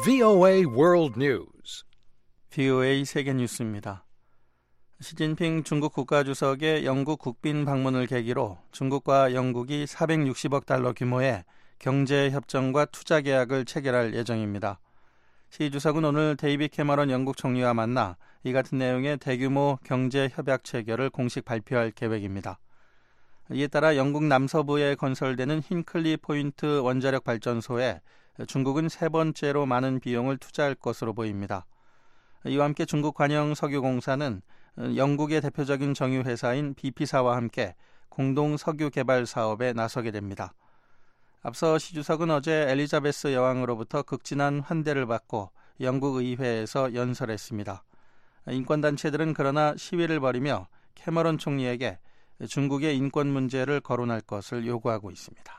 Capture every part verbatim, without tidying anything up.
브이오에이 World News. 브이오에이 세계 뉴스입니다. 시진핑 중국 국가주석의 영국 국빈 방문을 계기로 중국과 영국이 사백육십억 달러 규모의 경제협정과 투자계약을 체결할 예정입니다. 시 주석은 오늘 데이빗 캐머런 영국 총리와 만나 이 같은 내용의 대규모 경제협약 체결을 공식 발표할 계획입니다. 이에 따라 영국 남서부에 건설되는 힌클리 포인트 원자력 발전소에 중국은 세 번째로 많은 비용을 투자할 것으로 보입니다. 이와 함께 중국 관영석유공사는 영국의 대표적인 정유회사인 비피사와 함께 공동 석유 개발 사업에 나서게 됩니다. 앞서 시 주석은 어제 엘리자베스 여왕으로부터 극진한 환대를 받고 영국 의회에서 연설했습니다. 인권단체들은 그러나 시위를 벌이며 캐머런 총리에게 중국의 인권 문제를 거론할 것을 요구하고 있습니다.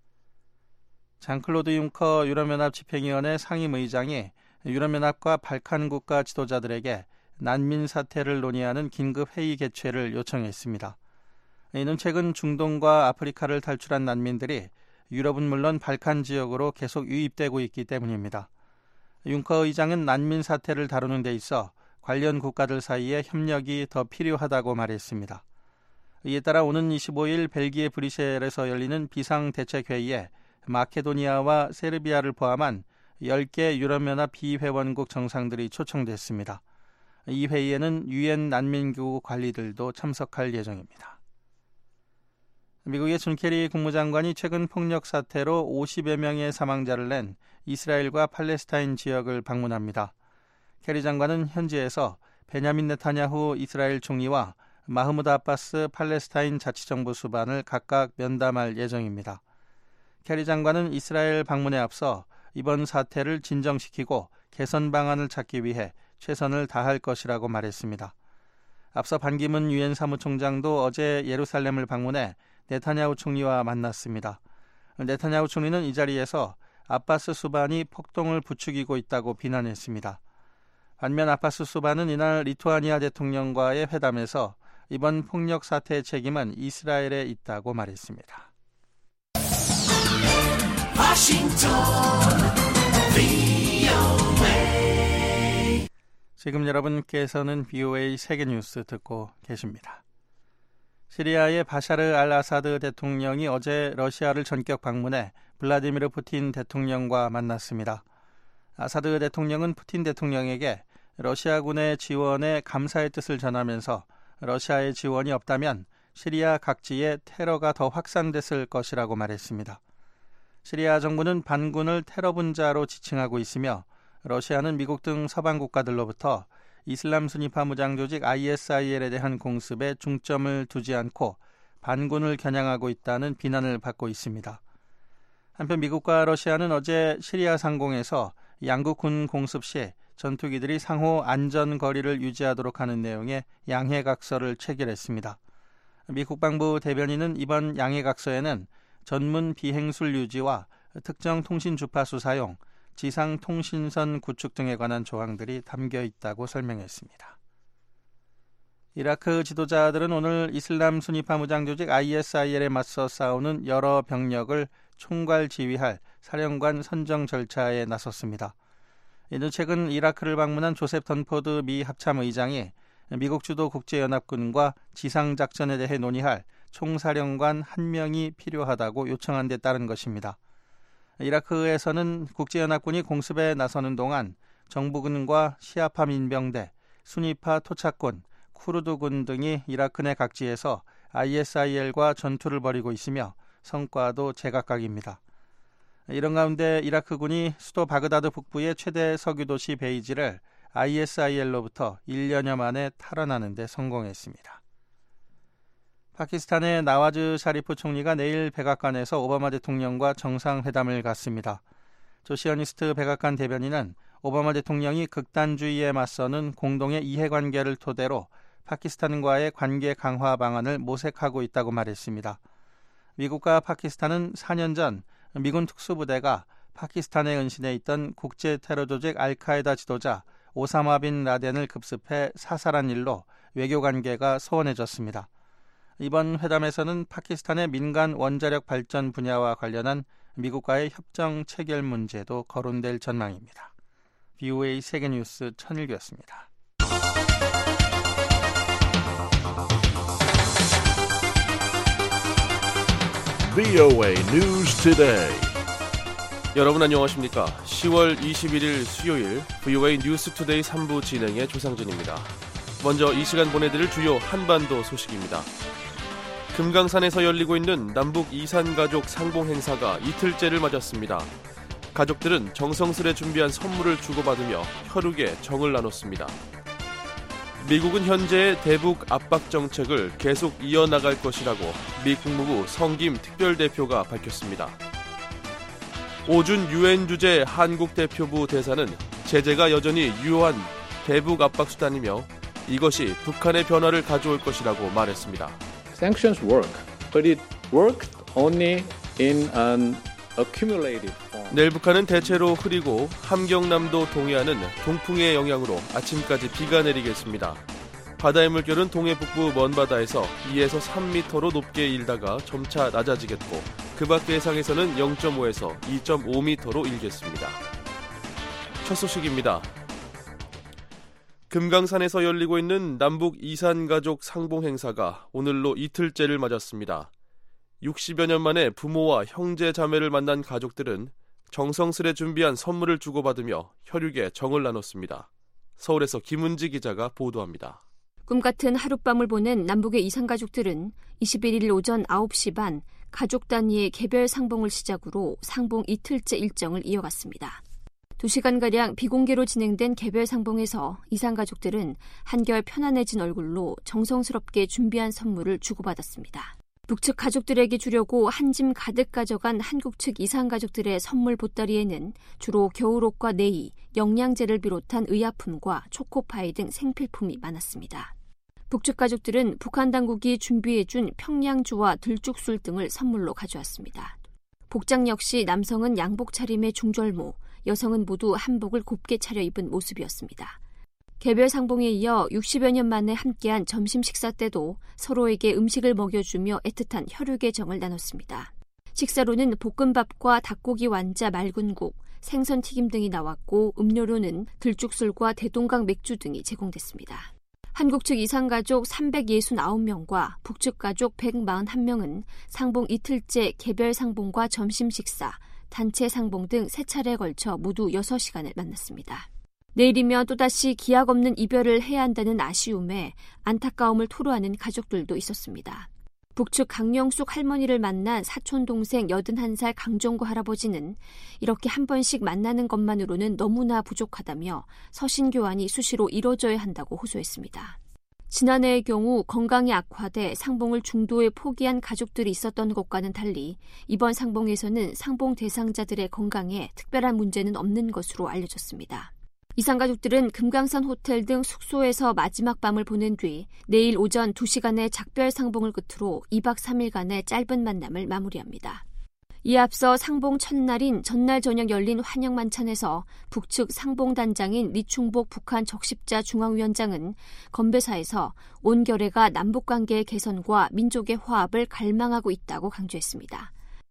장클로드 융커 유럽연합 집행위원회 상임의장이 유럽연합과 발칸 국가 지도자들에게 난민 사태를 논의하는 긴급 회의 개최를 요청했습니다. 이는 최근 중동과 아프리카를 탈출한 난민들이 유럽은 물론 발칸 지역으로 계속 유입되고 있기 때문입니다. 융커 의장은 난민 사태를 다루는 데 있어 관련 국가들 사이에 협력이 더 필요하다고 말했습니다. 이에 따라 오는 이십오일 벨기에 브뤼셀에서 열리는 비상대책회의에 마케도니아와 세르비아를 포함한 열 개 유럽연합 비회원국 정상들이 초청됐습니다. 이 회의에는 유엔 난민기구 관리들도 참석할 예정입니다. 미국의 존 케리 국무장관이 최근 폭력 사태로 오십여 명의 사망자를 낸 이스라엘과 팔레스타인 지역을 방문합니다. 케리 장관은 현지에서 베냐민 네타냐후 이스라엘 총리와 마흐무드 아바스 팔레스타인 자치정부 수반을 각각 면담할 예정입니다. 케리 장관은 이스라엘 방문에 앞서 이번 사태를 진정시키고 개선 방안을 찾기 위해 최선을 다할 것이라고 말했습니다. 앞서 반기문 유엔 사무총장도 어제 예루살렘을 방문해 네타냐후 총리와 만났습니다. 네타냐후 총리는 이 자리에서 아바스 수반이 폭동을 부추기고 있다고 비난했습니다. 반면 아바스 수반은 이날 리투아니아 대통령과의 회담에서 이번 폭력 사태의 책임은 이스라엘에 있다고 말했습니다. 워싱턴 브이오에이. 지금 여러분께서는 브이오에이 세계뉴스 듣고 계십니다. 시리아의 바샤르 알 아사드 대통령이 어제 러시아를 전격 방문해 블라디미르 푸틴 대통령과 만났습니다. 아사드 대통령은 푸틴 대통령에게 러시아군의 지원에 감사의 뜻을 전하면서 러시아의 지원이 없다면 시리아 각지에 테러가 더 확산됐을 것이라고 말했습니다. 시리아 정부는 반군을 테러 분자로 지칭하고 있으며 러시아는 미국 등 서방 국가들로부터 이슬람 순위파 무장 조직 아이에스아이엘에 대한 공습에 중점을 두지 않고 반군을 겨냥하고 있다는 비난을 받고 있습니다. 한편 미국과 러시아는 어제 시리아 상공에서 양국 군 공습 시 전투기들이 상호 안전 거리를 유지하도록 하는 내용의 양해각서를 체결했습니다. 미 국방부 대변인은 이번 양해각서에는 전문 비행술 유지와 특정 통신 주파수 사용, 지상 통신선 구축 등에 관한 조항들이 담겨 있다고 설명했습니다. 이라크 지도자들은 오늘 이슬람 순위파 무장 조직 아이에스아이엘에 맞서 싸우는 여러 병력을 총괄 지휘할 사령관 선정 절차에 나섰습니다. 이는 최근 이라크를 방문한 조셉 던포드 미 합참의장이 미국 주도 국제연합군과 지상작전에 대해 논의할 총사령관 한 명이 필요하다고 요청한 데 따른 것입니다. 이라크에서는 국제연합군이 공습에 나서는 동안 정부군과 시아파 민병대, 순위파 토착군, 쿠르드군 등이 이라크 내 각지에서 아이에스아이엘과 전투를 벌이고 있으며 성과도 제각각입니다. 이런 가운데 이라크군이 수도 바그다드 북부의 최대 석유도시 베이지를 아이에스아이엘로부터 일 년여 만에 탈환하는 데 성공했습니다. 파키스탄의 나와즈 샤리프 총리가 내일 백악관에서 오바마 대통령과 정상회담을 갖습니다. 조시어니스트 백악관 대변인은 오바마 대통령이 극단주의에 맞서는 공동의 이해관계를 토대로 파키스탄과의 관계 강화 방안을 모색하고 있다고 말했습니다. 미국과 파키스탄은 사 년 전 미군 특수부대가 파키스탄에 은신해 있던 국제 테러 조직 알카에다 지도자 오사마 빈 라덴을 급습해 사살한 일로 외교관계가 소원해졌습니다. 이번 회담에서는 파키스탄의 민간 원자력 발전 분야와 관련한 미국과의 협정 체결 문제도 거론될 전망입니다. 브이오에이 세계뉴스 천일규였습니다. 브이오에이 News Today. 여러분 안녕하십니까? 시월 이십일일 수요일 브이오에이 뉴스 투데이 삼 부 진행의 조상진입니다. 먼저 이 시간 보내드릴 주요 한반도 소식입니다. 금강산에서 열리고 있는 남북 이산가족 상봉 행사가 이틀째를 맞았습니다. 가족들은 정성스레 준비한 선물을 주고받으며 혈육의 정을 나눴습니다. 미국은 현재의 대북 압박 정책을 계속 이어나갈 것이라고 미 국무부 성김 특별대표가 밝혔습니다. 오준 유엔 주재 한국 대표부 대사는 제재가 여전히 유효한 대북 압박 수단이며 이것이 북한의 변화를 가져올 것이라고 말했습니다. Sanctions work, but it worked only in an accumulated form. 내일 북한은 대체로 흐리고 함경남도 동해안은 동풍의 영향으로 아침까지 비가 내리겠습니다. 바다의 물결은 동해 북부 먼바다에서 이에서 삼 미터로 높게 일다가 점차 낮아지겠고 그 밖 해상에서는 영 점 오에서 이 점 오 미터로 일겠습니다. 첫 소식입니다. 금강산에서 열리고 있는 남북 이산가족 상봉 행사가 오늘로 이틀째를 맞았습니다. 육십여 년 만에 부모와 형제 자매를 만난 가족들은 정성스레 준비한 선물을 주고받으며 혈육의 정을 나눴습니다. 서울에서 김은지 기자가 보도합니다. 꿈같은 하룻밤을 보낸 남북의 이산가족들은 이십일일 오전 아홉 시 반 가족 단위의 개별 상봉을 시작으로 상봉 이틀째 일정을 이어갔습니다. 두 시간가량 비공개로 진행된 개별 상봉에서 이산가족들은 한결 편안해진 얼굴로 정성스럽게 준비한 선물을 주고받았습니다. 북측 가족들에게 주려고 한 짐 가득 가져간 한국 측 이산가족들의 선물 보따리에는 주로 겨울옷과 네이, 영양제를 비롯한 의약품과 초코파이 등 생필품이 많았습니다. 북측 가족들은 북한 당국이 준비해준 평양주와 들쭉술 등을 선물로 가져왔습니다. 복장 역시 남성은 양복 차림의 중절모, 여성은 모두 한복을 곱게 차려입은 모습이었습니다. 개별 상봉에 이어 육십여 년 만에 함께한 점심 식사 때도 서로에게 음식을 먹여주며 애틋한 혈육의 정을 나눴습니다. 식사로는 볶음밥과 닭고기 완자 맑은국, 생선튀김 등이 나왔고 음료로는 들쭉술과 대동강 맥주 등이 제공됐습니다. 한국 측 이산가족 삼백육십구 명과 북측 가족 백사십일 명은 상봉 이틀째 개별 상봉과 점심 식사, 단체 상봉 등 세 차례에 걸쳐 모두 여섯 시간을 만났습니다. 내일이면 또다시 기약 없는 이별을 해야 한다는 아쉬움에 안타까움을 토로하는 가족들도 있었습니다. 북측 강영숙 할머니를 만난 사촌 동생 여든한 살 강정구 할아버지는 이렇게 한 번씩 만나는 것만으로는 너무나 부족하다며 서신 교환이 수시로 이뤄져야 한다고 호소했습니다. 지난해의 경우 건강이 악화돼 상봉을 중도에 포기한 가족들이 있었던 것과는 달리 이번 상봉에서는 상봉 대상자들의 건강에 특별한 문제는 없는 것으로 알려졌습니다. 이산가족들은 금강산 호텔 등 숙소에서 마지막 밤을 보낸 뒤 내일 오전 두 시간의 작별 상봉을 끝으로 이박 삼일간의 짧은 만남을 마무리합니다. 이에 앞서 상봉 첫날인 전날 저녁 열린 환영 만찬에서 북측 상봉단장인 리충복 북한 적십자 중앙위원장은 건배사에서 온 결의가 남북관계의 개선과 민족의 화합을 갈망하고 있다고 강조했습니다.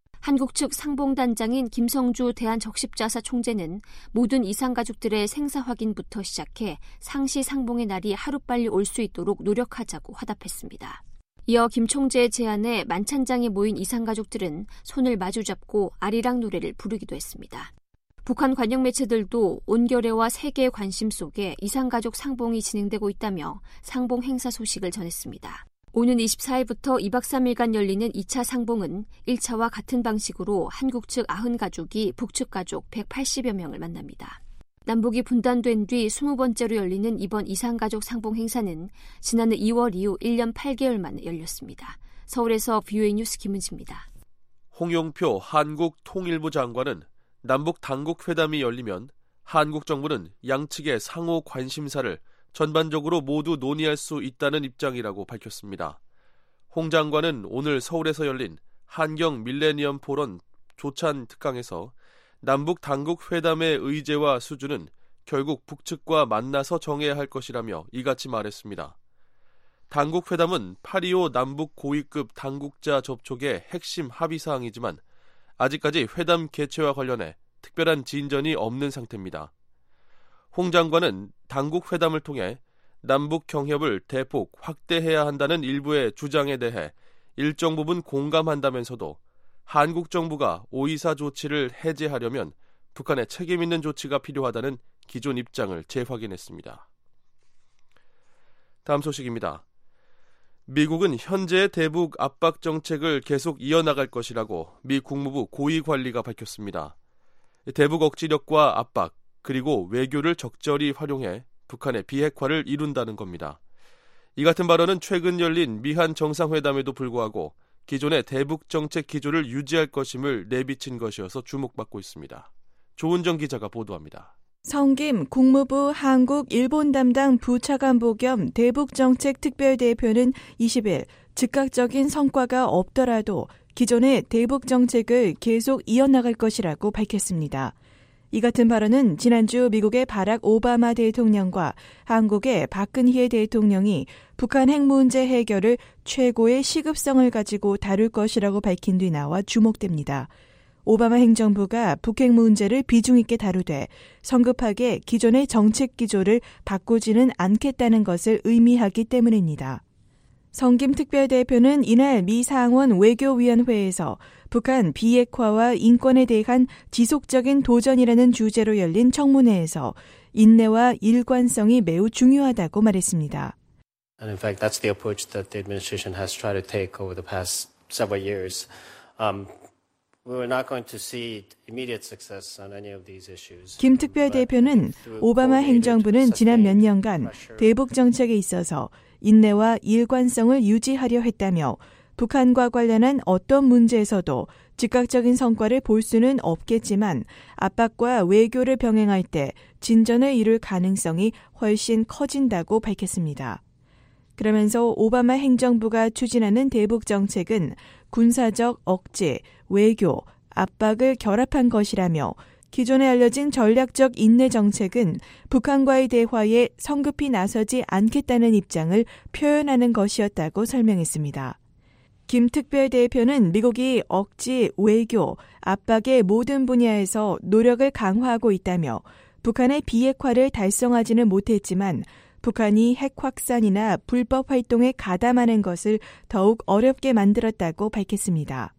한국 측 상봉단장인 김성주 대한적십자사 총재는 모든 이산가족들의 생사 확인부터 시작해 상시 상봉의 날이 하루빨리 올 수 있도록 노력하자고 화답했습니다. 이어 김 총재의 제안에 만찬장에 모인 이산가족들은 손을 마주잡고 아리랑 노래를 부르기도 했습니다. 북한 관영 매체들도 온결애와 세계의 관심 속에 이산가족 상봉이 진행되고 있다며 상봉 행사 소식을 전했습니다. 오는 이십사일부터 이박 삼일간 열리는 이 차 상봉은 일 차와 같은 방식으로 한국 측 구십 가족이 북측 가족 백팔십여 명을 만납니다. 남북이 분단된 뒤 스무 번째로 열리는 이번 이산가족 상봉 행사는 지난해 이월 이후 일 년 팔 개월 만에 열렸습니다. 서울에서 브이오에이 뉴스 김은지입니다. 홍영표 한국 통일부 장관은 남북 당국 회담이 열리면 한국 정부는 양측의 상호 관심사를 전반적으로 모두 논의할 수 있다는 입장이라고 밝혔습니다. 홍 장관은 오늘 서울에서 열린 한경 밀레니엄 포럼 조찬 특강에서 남북 당국 회담의 의제와 수준은 결국 북측과 만나서 정해야 할 것이라며 이같이 말했습니다. 당국 회담은 팔이오 남북 고위급 당국자 접촉의 핵심 합의사항이지만 아직까지 회담 개최와 관련해 특별한 진전이 없는 상태입니다. 홍 장관은 당국 회담을 통해 남북 경협을 대폭 확대해야 한다는 일부의 주장에 대해 일정 부분 공감한다면서도 한국 정부가 오이사 조치를 해제하려면 북한의 책임 있는 조치가 필요하다는 기존 입장을 재확인했습니다. 다음 소식입니다. 미국은 현재의 대북 압박 정책을 계속 이어나갈 것이라고 미 국무부 고위 관리가 밝혔습니다. 대북 억지력과 압박, 그리고 외교를 적절히 활용해 북한의 비핵화를 이룬다는 겁니다. 이 같은 발언은 최근 열린 미한 정상회담에도 불구하고 기존의 대북 정책 기조를 유지할 것임을 내비친 것이어서 주목받고 있습니다. 조은정 기자가 보도합니다. 성김 국무부 한국 일본 담당 부차관보 겸 대북정책 특별대표는 이십 일 즉각적인 성과가 없더라도 기존의 대북정책을 계속 이어나갈 것이라고 밝혔습니다. 이 같은 발언은 지난주 미국의 바락 오바마 대통령과 한국의 박근혜 대통령이 북한 핵 문제 해결을 최고의 시급성을 가지고 다룰 것이라고 밝힌 뒤 나와 주목됩니다. 오바마 행정부가 북핵 문제를 비중 있게 다루되 성급하게 기존의 정책 기조를 바꾸지는 않겠다는 것을 의미하기 때문입니다. 성김 특별대표는 이날 미 상원 외교위원회에서 북한 비핵화와 인권에 대한 지속적인 도전이라는 주제로 열린 청문회에서 인내와 일관성이 매우 중요하다고 말했습니다. And in fact, that's the approach that the administration has tried to take over the past several years. Um, We're not going to see immediate success on any of these issues. 김 특별대표는 오바마 행정부는 지난 몇 년간 대북 정책에 있어서 인내와 일관성을 유지하려 했다며 북한과 관련한 어떤 문제에서도 즉각적인 성과를 볼 수는 없겠지만 압박과 외교를 병행할 때 진전을 이룰 가능성이 훨씬 커진다고 밝혔습니다. 그러면서 오바마 행정부가 추진하는 대북 정책은 군사적 억제, 외교, 압박을 결합한 것이라며 기존에 알려진 전략적 인내 정책은 북한과의 대화에 성급히 나서지 않겠다는 입장을 표현하는 것이었다고 설명했습니다. 김 특별대표는 미국이 억지, 외교, 압박의 모든 분야에서 노력을 강화하고 있다며 북한의 비핵화를 달성하지는 못했지만 북한이 핵 확산이나 불법 활동에 가담하는 것을 더욱 어렵게 만들었다고 밝혔습니다.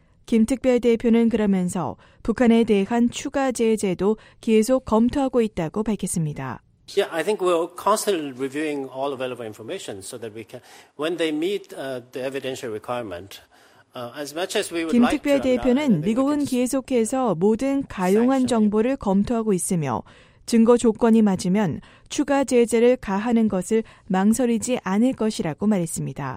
김 특별대표는 그러면서 북한에 대한 추가 제재도 계속 검토하고 있다고 밝혔습니다. Yeah, I think we're constantly reviewing all available information so that we can, when they meet uh, the evidential requirement, uh, as much as we would 김 like to. 특별대표는 미국은 계속해서 모든 가용한 정보를 검토하고 있으며 증거 조건이 맞으면 추가 제재를 가하는 것을 망설이지 않을 것이라고 말했습니다.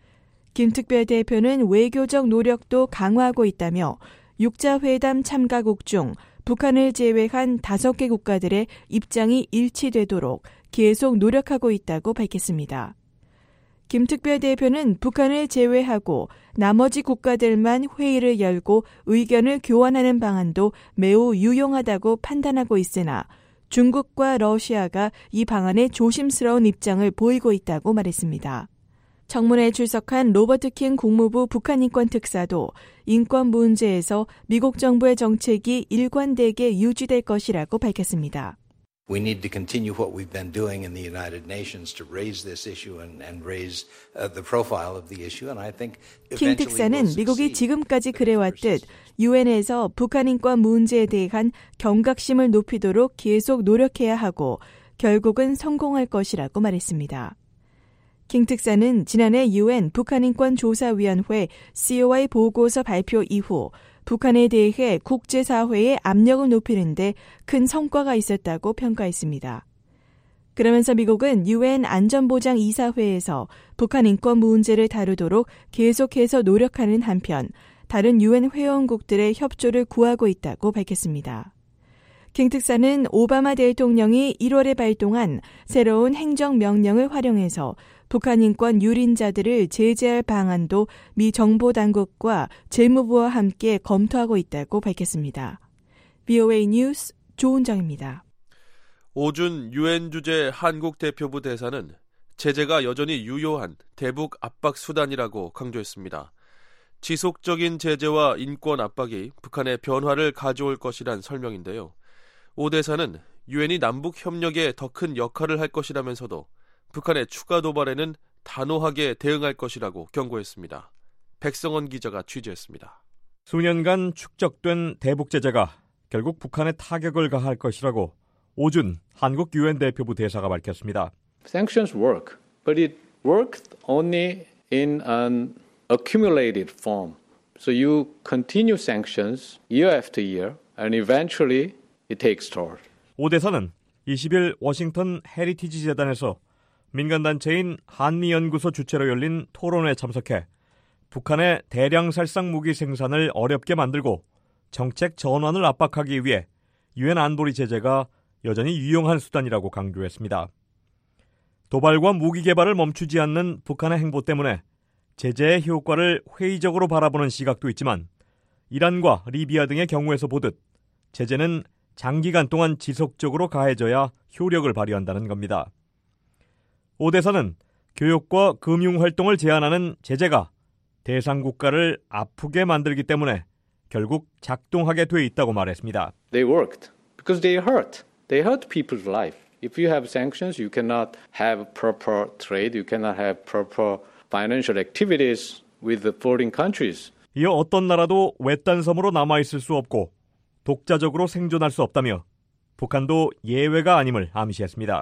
김 특별대표는 외교적 노력도 강화하고 있다며 육자회담 참가국 중 북한을 제외한 다섯 개 국가들의 입장이 일치되도록 계속 노력하고 있다고 밝혔습니다. 김 특별대표는 북한을 제외하고 나머지 국가들만 회의를 열고 의견을 교환하는 방안도 매우 유용하다고 판단하고 있으나 중국과 러시아가 이 방안에 조심스러운 입장을 보이고 있다고 말했습니다. 청문회에 출석한 로버트 킹 국무부 북한인권 특사도 인권 문제에서 미국 정부의 정책이 일관되게 유지될 것이라고 밝혔습니다. We need to continue what we've been doing in the United Nations to raise this issue and, and raise uh, the profile of the issue. And I think 킹 특사는 미국이 지금까지 그래왔듯 유엔에서 북한 인권 문제에 대한 경각심을 높이도록 계속 노력해야 하고 결국은 성공할 것이라고 말했습니다. 킹 특사는 지난해 유엔 북한인권조사위원회 씨오아이 보고서 발표 이후 북한에 대해 국제사회의 압력을 높이는 데 큰 성과가 있었다고 평가했습니다. 그러면서 미국은 유엔 안전보장이사회에서 북한 인권 문제를 다루도록 계속해서 노력하는 한편 다른 유엔 회원국들의 협조를 구하고 있다고 밝혔습니다. 킹 특사는 오바마 대통령이 일월에 발동한 새로운 행정명령을 활용해서 북한 인권 유린자들을 제재할 방안도 미 정보당국과 재무부와 함께 검토하고 있다고 밝혔습니다. 브이오에이 뉴스 조은정입니다. 오준 유엔 주재 한국 대표부 대사는 제재가 여전히 유효한 대북 압박 수단이라고 강조했습니다. 지속적인 제재와 인권 압박이 북한의 변화를 가져올 것이란 설명인데요. 오 대사는 유엔이 남북 협력에 더 큰 역할을 할 것이라면서도 북한의 추가 도발에는 단호하게 대응할 것이라고 경고했습니다. 백성원 기자가 취재했습니다. 수년간 축적된 대북 제재가 결국 북한에 타격을 가할 것이라고 오준 한국 유엔 대표부 대사가 밝혔습니다. Sanctions work, but it worked only in an accumulated form. So you continue sanctions year after year, and eventually it takes toll. 오 대사는 이십 일 워싱턴 헤리티지 재단에서 민간단체인 한미연구소 주최로 열린 토론회에 참석해 북한의 대량 살상 무기 생산을 어렵게 만들고 정책 전환을 압박하기 위해 유엔 안보리 제재가 여전히 유용한 수단이라고 강조했습니다. 도발과 무기 개발을 멈추지 않는 북한의 행보 때문에 제재의 효과를 회의적으로 바라보는 시각도 있지만 이란과 리비아 등의 경우에서 보듯 제재는 장기간 동안 지속적으로 가해져야 효력을 발휘한다는 겁니다. 오 대사는 교육과 금융활동을 제한하는 제재가 대상 국가를 아프게 만들기 때문에 결국 작동하게 돼 있다고 말했습니다. They worked because they hurt. They hurt people's life. If you have sanctions, you cannot have proper trade. You cannot have proper financial activities with the foreign countries. 이어 어떤 나라도 외딴 섬으로 남아있을 수 없고 독자적으로 생존할 수 없다며 북한도 예외가 아님을 암시했습니다.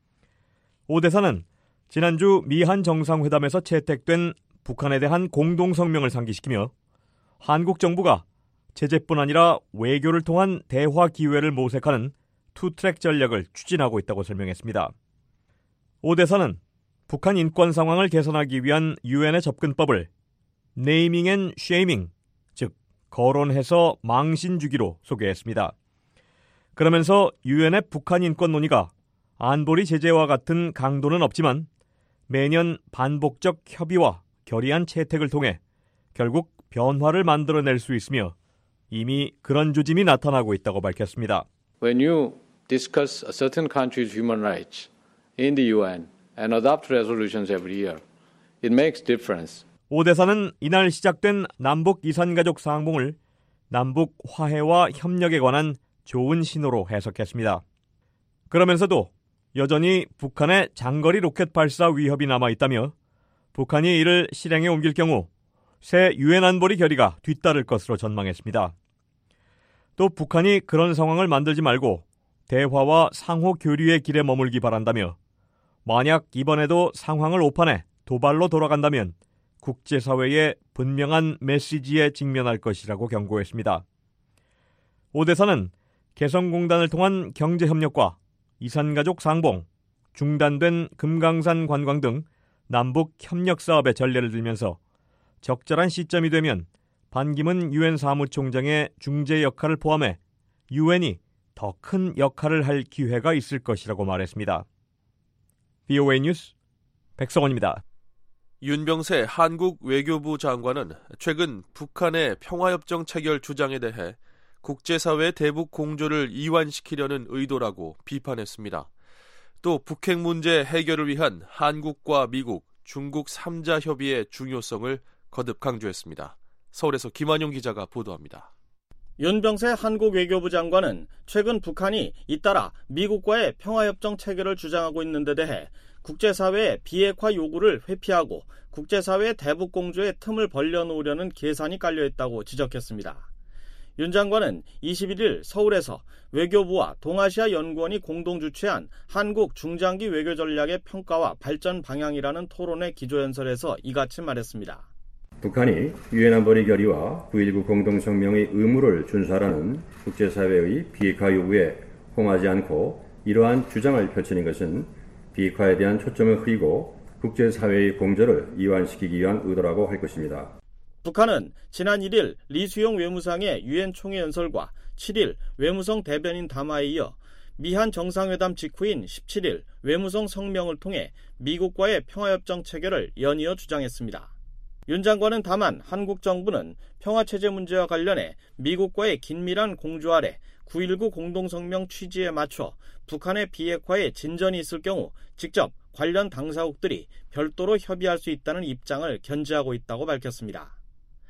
오 대사는 지난주 미한 정상회담에서 채택된 북한에 대한 공동성명을 상기시키며 한국 정부가 제재뿐 아니라 외교를 통한 대화 기회를 모색하는 투트랙 전략을 추진하고 있다고 설명했습니다. 오 대사는 북한 인권 상황을 개선하기 위한 유엔의 접근법을 네이밍 앤 쉐이밍, 즉 거론해서 망신 주기로 소개했습니다. 그러면서 유엔의 북한 인권 논의가 안보리 제재와 같은 강도는 없지만 매년 반복적 협의와 결의안 채택을 통해 결국 변화를 만들어낼 수 있으며 이미 그런 조짐이 나타나고 있다고 밝혔습니다. When you discuss a certain country's human rights in the 유엔 and adopt resolutions every year, it makes difference. 오 대사는 이날 시작된 남북 이산가족 상봉을 남북 화해와 협력에 관한 좋은 신호로 해석했습니다. 그러면서도 여전히 북한의 장거리 로켓 발사 위협이 남아있다며 북한이 이를 실행에 옮길 경우 새 유엔 안보리 결의가 뒤따를 것으로 전망했습니다. 또 북한이 그런 상황을 만들지 말고 대화와 상호 교류의 길에 머물기 바란다며 만약 이번에도 상황을 오판해 도발로 돌아간다면 국제사회의 분명한 메시지에 직면할 것이라고 경고했습니다. 오 대사는 개성공단을 통한 경제협력과 이산가족 상봉, 중단된 금강산 관광 등 남북 협력 사업의 전례를 들면서 적절한 시점이 되면 반기문 유엔 사무총장의 중재 역할을 포함해 유엔이 더 큰 역할을 할 기회가 있을 것이라고 말했습니다. 브이오에이 뉴스 백성원입니다. 윤병세 한국 외교부 장관은 최근 북한의 평화협정 체결 주장에 대해 국제사회의 대북 공조를 이완시키려는 의도라고 비판했습니다. 또 북핵 문제 해결을 위한 한국과 미국, 중국 삼 자 협의의 중요성을 거듭 강조했습니다. 서울에서 김한용 기자가 보도합니다. 윤병세 한국 외교부 장관은 최근 북한이 잇따라 미국과의 평화협정 체결을 주장하고 있는 데 대해 국제사회의 비핵화 요구를 회피하고 국제사회의 대북 공조의 틈을 벌려놓으려는 계산이 깔려있다고 지적했습니다. 윤 장관은 이십일 일 서울에서 외교부와 동아시아 연구원이 공동 주최한 한국 중장기 외교 전략의 평가와 발전 방향이라는 토론회 기조연설에서 이같이 말했습니다. 북한이 유엔 안보리 결의와 구일구 공동성명의 의무를 준수하라는 국제사회의 비핵화 요구에 호응하지 않고 이러한 주장을 펼치는 것은 비핵화에 대한 초점을 흐리고 국제사회의 공조를 이완시키기 위한 의도라고 할 것입니다. 북한은 지난 일 일 리수용 외무상의 유엔 총회 연설과 칠 일 외무성 대변인 담화에 이어 미한 정상회담 직후인 십칠 일 외무성 성명을 통해 미국과의 평화협정 체결을 연이어 주장했습니다. 윤 장관은 다만 한국 정부는 평화체제 문제와 관련해 미국과의 긴밀한 공조 아래 구일구 공동성명 취지에 맞춰 북한의 비핵화에 진전이 있을 경우 직접 관련 당사국들이 별도로 협의할 수 있다는 입장을 견지하고 있다고 밝혔습니다.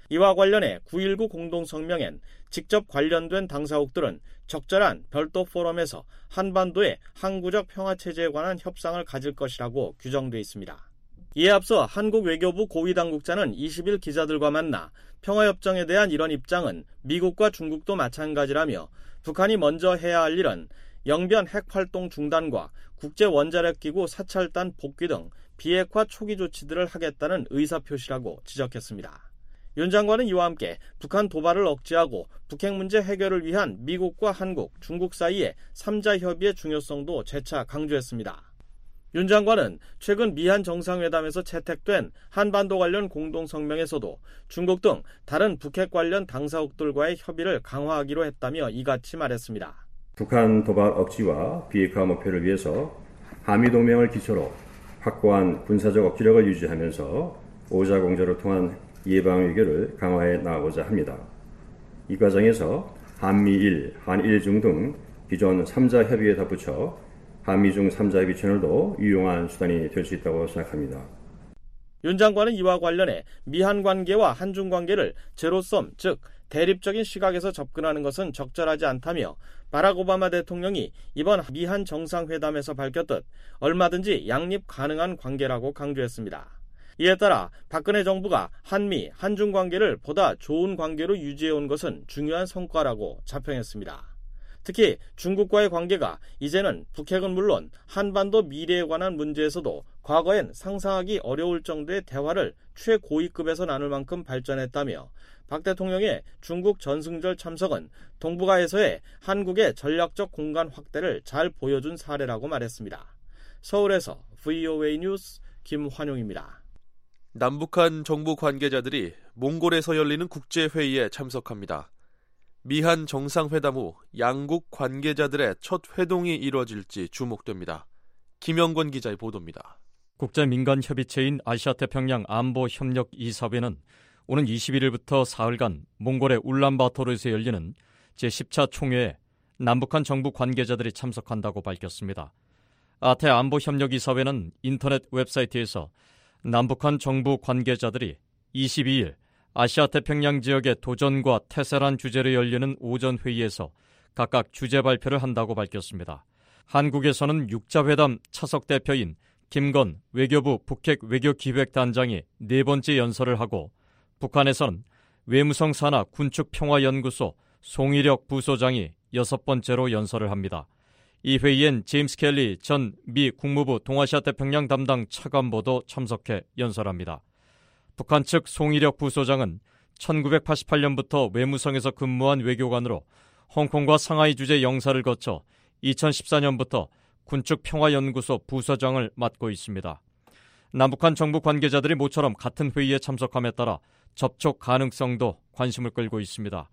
이와 관련해 구일구 공동성명엔 직접 관련된 당사국들은 적절한 별도 포럼에서 한반도의 항구적 평화체제에 관한 협상을 가질 것이라고 규정돼 있습니다. 이에 앞서 한국 외교부 고위당국자는 이십 일 기자들과 만나 평화협정에 대한 이런 입장은 미국과 중국도 마찬가지라며 북한이 먼저 해야 할 일은 영변 핵활동 중단과 국제원자력기구 사찰단 복귀 등 비핵화 초기 조치들을 하겠다는 의사표시라고 지적했습니다. 윤 장관은 이와 함께 북한 도발을 억제하고 북핵 문제 해결을 위한 미국과 한국, 중국 사이의 삼자 협의의 중요성도 재차 강조했습니다. 윤 장관은 최근 미한 정상회담에서 채택된 한반도 관련 공동성명에서도 중국 등 다른 북핵 관련 당사국들과의 협의를 강화하기로 했다며 이같이 말했습니다. 북한 도발 억지와 비핵화 목표를 위해서 한미동맹을 기초로 확고한 군사적 억지력을 유지하면서 오자공조를 통한 예방외교를 강화해 나가고자 합니다. 이 과정에서 한미일, 한일중 등 기존 삼자 협의에 덧붙여 한미중 삼자 협의 채널도 유용한 수단이 될 수 있다고 생각합니다. 윤 장관은 이와 관련해 미한 관계와 한중 관계를 제로섬, 즉 대립적인 시각에서 접근하는 것은 적절하지 않다며 바락 오바마 대통령이 이번 미한 정상회담에서 밝혔듯 얼마든지 양립 가능한 관계라고 강조했습니다. 이에 따라 박근혜 정부가 한미, 한중 관계를 보다 좋은 관계로 유지해온 것은 중요한 성과라고 자평했습니다. 특히 중국과의 관계가 이제는 북핵은 물론 한반도 미래에 관한 문제에서도 과거엔 상상하기 어려울 정도의 대화를 최고위급에서 나눌 만큼 발전했다며 박 대통령의 중국 전승절 참석은 동북아에서의 한국의 전략적 공간 확대를 잘 보여준 사례라고 말했습니다. 서울에서 브이오에이 뉴스 김환용입니다. 남북한 정부 관계자들이 몽골에서 열리는 국제회의에 참석합니다. 미한 정상회담 후 양국 관계자들의 첫 회동이 이루어질지 주목됩니다. 김영권 기자의 보도입니다. 국제민간협의체인 아시아태평양 안보협력이사회는 오는 이십일 일부터 사흘간 몽골의 울란바토르에서 열리는 제십 차 총회에 남북한 정부 관계자들이 참석한다고 밝혔습니다. 아태 안보협력이사회는 인터넷 웹사이트에서 남북한 정부 관계자들이 이십이 일 아시아태평양 지역의 도전과 태세란 주제로 열리는 오전 회의에서 각각 주제 발표를 한다고 밝혔습니다. 한국에서는 육자회담 차석 대표인 김건 외교부 북핵 외교기획단장이 네 번째 연설을 하고 북한에서는 외무성 산하 군축평화연구소 송일혁 부소장이 여섯 번째로 연설을 합니다. 이 회의엔 제임스 켈리 전 미 국무부 동아시아태평양 담당 차관보도 참석해 연설합니다. 북한 측 송일혁 부소장은 천구백팔십팔 년부터 외무성에서 근무한 외교관으로 홍콩과 상하이 주재 영사를 거쳐 이천십사 년부터 군축평화연구소 부서장을 맡고 있습니다. 남북한 정부 관계자들이 모처럼 같은 회의에 참석함에 따라 접촉 가능성도 관심을 끌고 있습니다.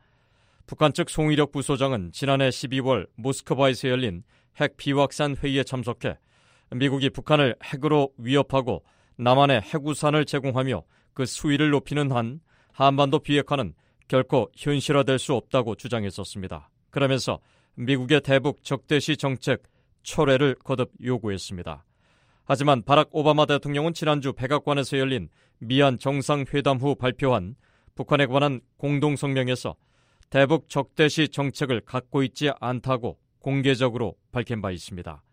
북한 측 송일혁 부소장은 지난해 십이월 모스크바에서 열린 핵 비확산 회의에 참석해 미국이 북한을 핵으로 위협하고 남한에 핵우산을 제공하며 그 수위를 높이는 한 한반도 비핵화는 결코 현실화될 수 없다고 주장했었습니다. 그러면서 미국의 대북 적대시 정책 철회를 거듭 요구했습니다. 하지만 바락 오바마 대통령은 지난주 백악관에서 열린 미한 정상회담 후 발표한 북한에 관한 공동성명에서 대북 적대시 정책을 갖고 있지 않다고 공개적으로 밝힌 바 있습니다.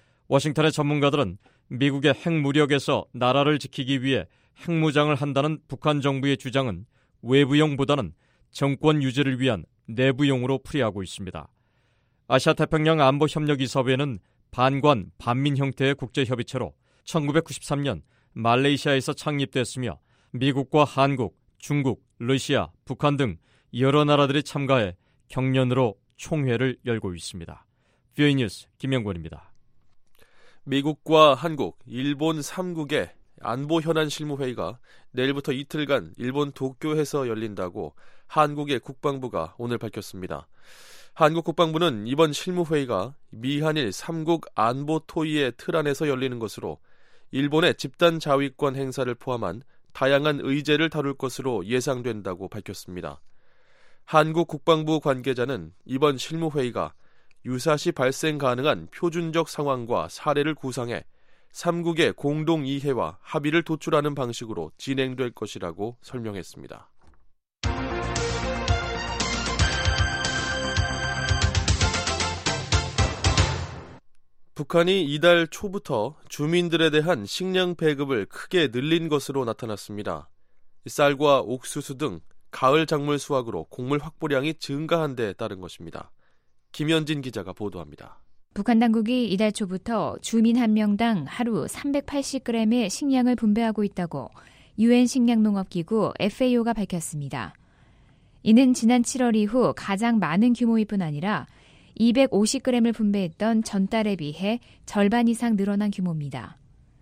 워싱턴의 전문가들은 미국의 핵무력에서 나라를 지키기 위해 핵무장을 한다는 북한 정부의 주장은 외부용보다는 정권 유지를 위한 내부용으로 풀이하고 있습니다. 아시아태평양 안보협력이사회는 반관, 반민 형태의 국제협의체로 천구백구십삼 년 말레이시아에서 창립됐으며 미국과 한국, 중국, 러시아, 북한 등 여러 나라들이 참가해 경년으로 총회를 열고 있습니다. 브이오에이 뉴스 김영권입니다. 미국과 한국, 일본 삼 국의 안보 현안 실무회의가 내일부터 이틀간 일본 도쿄에서 열린다고 한국의 국방부가 오늘 밝혔습니다. 한국 국방부는 이번 실무회의가 미한일 삼 국 안보 토의의 틀 안에서 열리는 것으로 일본의 집단 자위권 행사를 포함한 다양한 의제를 다룰 것으로 예상된다고 밝혔습니다. 한국 국방부 관계자는 이번 실무회의가 유사시 발생 가능한 표준적 상황과 사례를 구상해 삼 국의 공동 이해와 합의를 도출하는 방식으로 진행될 것이라고 설명했습니다. 북한이 이달 초부터 주민들에 대한 식량 배급을 크게 늘린 것으로 나타났습니다. 쌀과 옥수수 등 가을 작물 수확으로 곡물 확보량이 증가한 데 따른 것입니다. 김현진 기자가 보도합니다. 북한 당국이 이달 초부터 주민 한 명당 하루 삼백팔십 그램의 식량을 분배하고 있다고 유엔 식량농업기구 에프에이오가 밝혔습니다. 이는 지난 칠월 이후 가장 많은 규모일 뿐 아니라 이백오십 그램을 분배했던 전달에 비해 절반 이상 늘어난 규모입니다.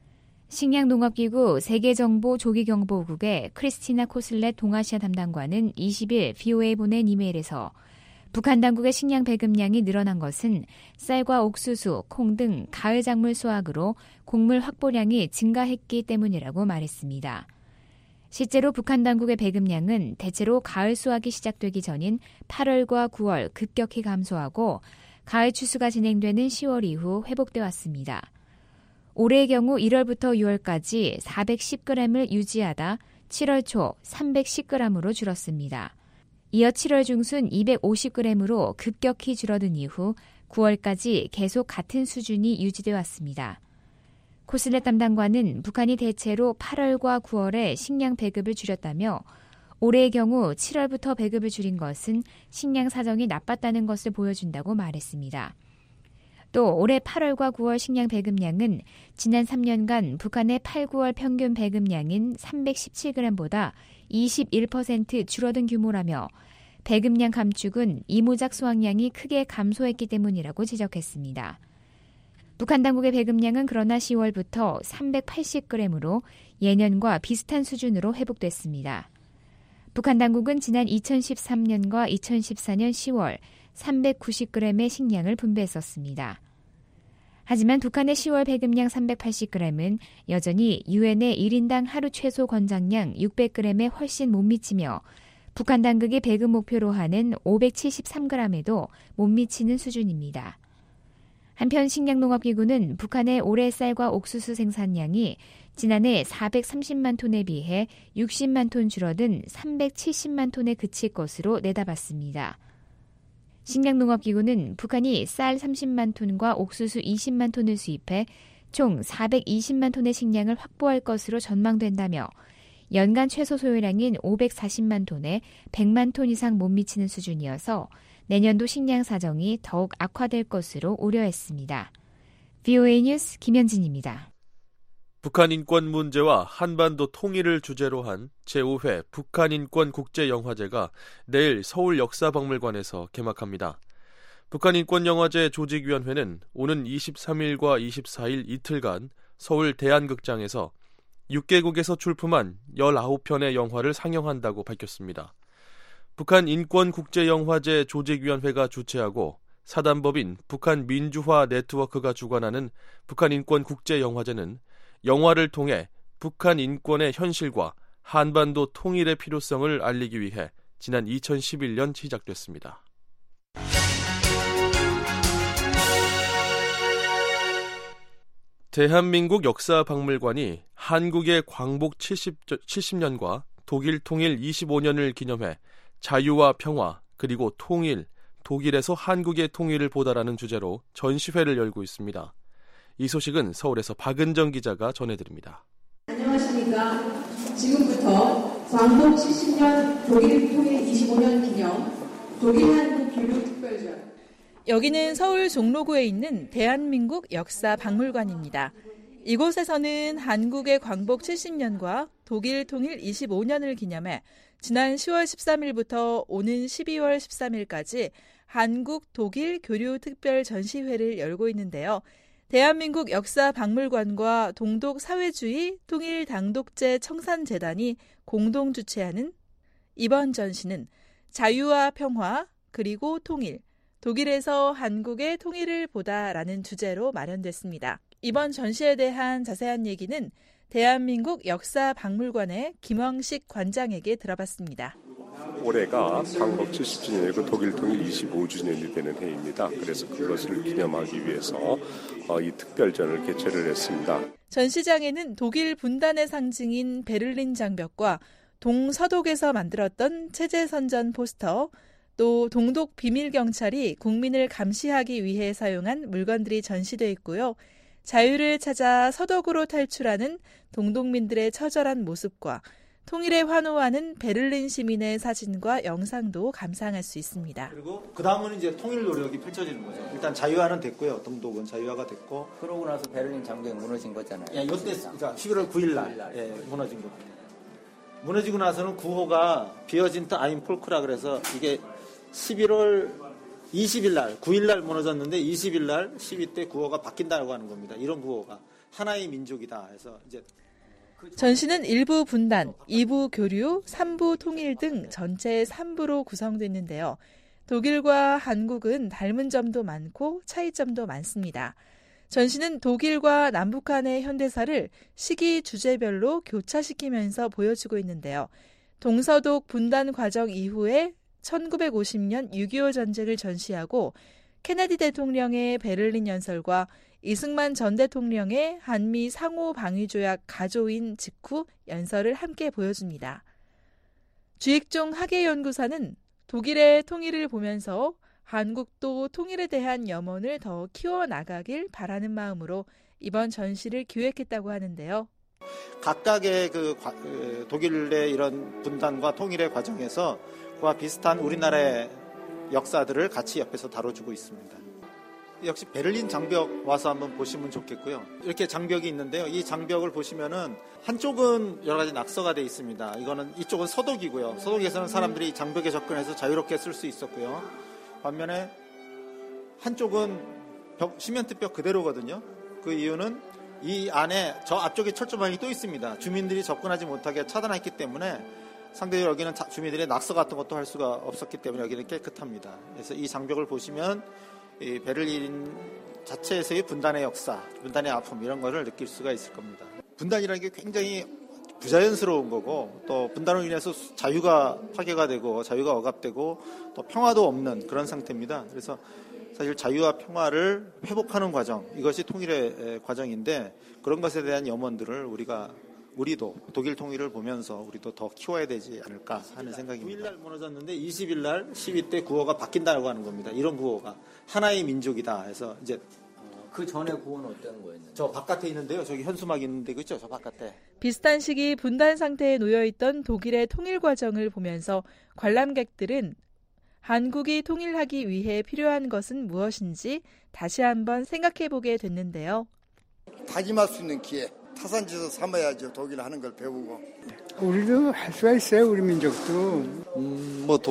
식량농업기구 세계정보조기경보국의 크리스티나 코슬렛 동아시아 담당관은 이십 일 브이오에이에 보낸 이메일에서 북한 당국의 식량 배급량이 늘어난 것은 쌀과 옥수수, 콩 등 가을 작물 수확으로 곡물 확보량이 증가했기 때문이라고 말했습니다. 실제로 북한 당국의 배급량은 대체로 가을 수확이 시작되기 전인 팔월과 구월 급격히 감소하고 가을 추수가 진행되는 시월 이후 회복돼 왔습니다. 올해의 경우 일월부터 유월까지 사백십 그램을 유지하다 칠월 초 삼백십 그램으로 줄었습니다. 이어 칠월 중순 이백오십 그램으로 급격히 줄어든 이후 구월까지 계속 같은 수준이 유지돼 왔습니다. 코슬렛 담당관은 북한이 대체로 팔월과 구월에 식량 배급을 줄였다며 올해의 경우 칠월부터 배급을 줄인 것은 식량 사정이 나빴다는 것을 보여준다고 말했습니다. 또 올해 팔월과 구월 식량 배급량은 지난 삼 년간 북한의 팔, 구월 평균 배급량인 삼백십칠 그램보다 이십일 퍼센트 줄어든 규모라며 배급량 감축은 이모작 수확량이 크게 감소했기 때문이라고 지적했습니다. 북한 당국의 배급량은 그러나 시월부터 삼백팔십 그램으로 예년과 비슷한 수준으로 회복됐습니다. 북한 당국은 지난 이천십삼 년과 이천십사 년 시월 삼백구십 그램의 식량을 분배했었습니다. 하지만 북한의 시월 배급량 삼백팔십 그램은 여전히 유엔의 일 인당 하루 최소 권장량 육백 그램에 훨씬 못 미치며 북한 당국이 배급 목표로 하는 오백칠십삼 그램에도 못 미치는 수준입니다. 한편 식량농업기구는 북한의 올해 쌀과 옥수수 생산량이 지난해 사백삼십만 톤에 비해 육십만 톤 줄어든 삼백칠십만 톤에 그칠 것으로 내다봤습니다. 식량농업기구는 북한이 쌀 삼십만 톤과 옥수수 이십만 톤을 수입해 총 사백이십만 톤의 식량을 확보할 것으로 전망된다며 연간 최소 소요량인 오백사십만 톤에 백만 톤 이상 못 미치는 수준이어서 내년도 식량 사정이 더욱 악화될 것으로 우려했습니다. 브이오에이 뉴스 김현진입니다. 북한 인권 문제와 한반도 통일을 주제로 한 제오 회 북한 인권 국제영화제가 내일 서울 역사박물관에서 개막합니다. 북한 인권영화제 조직위원회는 오는 이십삼 일과 이십사 일 이틀간 서울 대한극장에서 육 개국에서 출품한 열아홉 편의 영화를 상영한다고 밝혔습니다. 북한 인권국제영화제 조직위원회가 주최하고 사단법인 북한 민주화 네트워크가 주관하는 북한 인권국제영화제는 영화를 통해 북한 인권의 현실과 한반도 통일의 필요성을 알리기 위해 지난 이천십일 년 시작됐습니다. 대한민국 역사박물관이 한국의 광복 칠십 년과 독일 통일 이십오 년을 기념해 자유와 평화 그리고 통일, 독일에서 한국의 통일을 보다라는 주제로 전시회를 열고 있습니다. 이 소식은 서울에서 박은정 기자가 전해드립니다. 안녕하십니까. 지금부터 광복 칠십 년 독일 통일 이십오 년 기념 독일 한국 교류 특별전. 여기는 서울 종로구에 있는 대한민국 역사박물관입니다. 이곳에서는 한국의 광복 칠십 년과 독일 통일 이십오 년을 기념해 지난 시월 십삼 일부터 오는 십이월 십삼 일까지 한국 독일 교류 특별 전시회를 열고 있는데요. 대한민국 역사박물관과 동독 사회주의 통일 당독제 청산재단이 공동 주최하는 이번 전시는 자유와 평화 그리고 통일, 독일에서 한국의 통일을 보다라는 주제로 마련됐습니다. 이번 전시에 대한 자세한 얘기는 대한민국 역사박물관의 김왕식 관장에게 들어봤습니다. 올해가 광복 칠십 주년이고 독일 통일 이십오 주년이 되는 해입니다. 그래서 그것을 기념하기 위해서 이 특별전을 개최를 했습니다. 전시장에는 독일 분단의 상징인 베를린 장벽과 동서독에서 만들었던 체제선전 포스터, 또 동독 비밀경찰이 국민을 감시하기 위해 사용한 물건들이 전시돼 있고요. 자유를 찾아 서독으로 탈출하는 동독민들의 처절한 모습과 통일에 환호하는 베를린 시민의 사진과 영상도 감상할 수 있습니다. 그리고 그 다음은 이제 통일 노력이 펼쳐지는 거죠. 일단 자유화는 됐고요. 동독은 자유화가 됐고. 그러고 나서 베를린 장벽이 무너진 거잖아요. 예, 이때 그러니까 십일월 구일 날 예, 무너진 겁니다. 무너지고 나서는 구호가 비어진트 아임 폴크라 그래서 이게 십일월 이십일 날, 구일 날 무너졌는데 이십일 날 시위 때 구호가 바뀐다고 하는 겁니다. 이런 구호가 하나의 민족이다 해서 이제 전시는 일 부 분단, 이 부 교류, 삼 부 통일 등 전체 삼 부로 구성됐는데요. 독일과 한국은 닮은 점도 많고 차이점도 많습니다. 전시는 독일과 남북한의 현대사를 시기 주제별로 교차시키면서 보여주고 있는데요. 동서독 분단 과정 이후에 천구백오십 년 육이오 전쟁을 전시하고 케네디 대통령의 베를린 연설과 이승만 전 대통령의 한미 상호 방위조약 가조인 직후 연설을 함께 보여줍니다. 주익종 학예연구사는 독일의 통일을 보면서 한국도 통일에 대한 염원을 더 키워나가길 바라는 마음으로 이번 전시를 기획했다고 하는데요. 각각의 그 독일의 이런 분단과 통일의 과정에서 그와 비슷한 우리나라의 역사들을 같이 옆에서 다뤄주고 있습니다. 역시 베를린 장벽 와서 한번 보시면 좋겠고요. 이렇게 장벽이 있는데요. 이 장벽을 보시면은 한쪽은 여러 가지 낙서가 되어 있습니다. 이거는 이쪽은 서독이고요. 서독에서는 사람들이 장벽에 접근해서 자유롭게 쓸 수 있었고요. 반면에 한쪽은 벽, 시멘트 벽 그대로거든요. 그 이유는 이 안에 저 앞쪽에 철조망이 또 있습니다. 주민들이 접근하지 못하게 차단했기 때문에 상대적으로 여기는 주민들의 낙서 같은 것도 할 수가 없었기 때문에 여기는 깨끗합니다. 그래서 이 장벽을 보시면 이 베를린 자체에서의 분단의 역사, 분단의 아픔 이런 거를 느낄 수가 있을 겁니다. 분단이라는 게 굉장히 부자연스러운 거고 또 분단으로 인해서 자유가 파괴가 되고 자유가 억압되고 또 평화도 없는 그런 상태입니다. 그래서 사실 자유와 평화를 회복하는 과정, 이것이 통일의 과정인데 그런 것에 대한 염원들을 우리가 우리도 독일 통일을 보면서 우리도 더 키워야 되지 않을까 하는 생각입니다. 구일 날 무너졌는데 이십일 날 시위 때 구호가 바뀐다고 하는 겁니다. 이런 구호가 하나의 민족이다 해서 이제 그 전에 구호는 어떤 거였는데? 저 바깥에 있는데요. 저기 현수막 있는데 그죠? 저 바깥에. 비슷한 시기 분단 상태에 놓여있던 독일의 통일 과정을 보면서 관람객들은 한국이 통일하기 위해 필요한 것은 무엇인지 다시 한번 생각해보게 됐는데요. 다짐할 수 있는 기회. 타산지서 삼아야죠. 독일 하는 걸 배우고. 우리도 할 수가 있어요. 우리 민족도. 음, 뭐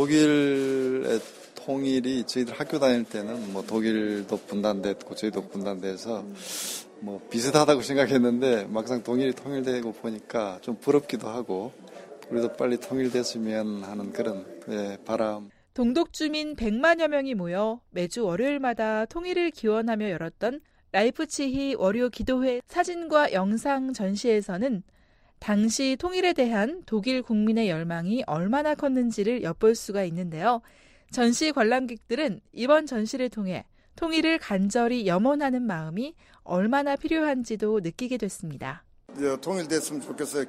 독일의 통일이 저희들 학교 다닐 때는 뭐 독일도 분단됐고 저희도 분단돼서 뭐 비슷하다고 생각했는데 막상 독일이 통일되고 보니까 좀 부럽기도 하고 우리도 빨리 통일됐으면 하는 그런 예, 바람. 동독 주민 백만여 명이 모여 매주 월요일마다 통일을 기원하며 열었던 라이프치히 월요 기도회 사진과 영상 전시에서는 당시 통일에 대한 독일 국민의 열망이 얼마나 컸는지를 엿볼 수가 있는데요. 전시 관람객들은 이번 전시를 통해 통일을 간절히 염원하는 마음이 얼마나 필요한지도 느끼게 됐습니다. 통일됐으면 좋겠어요.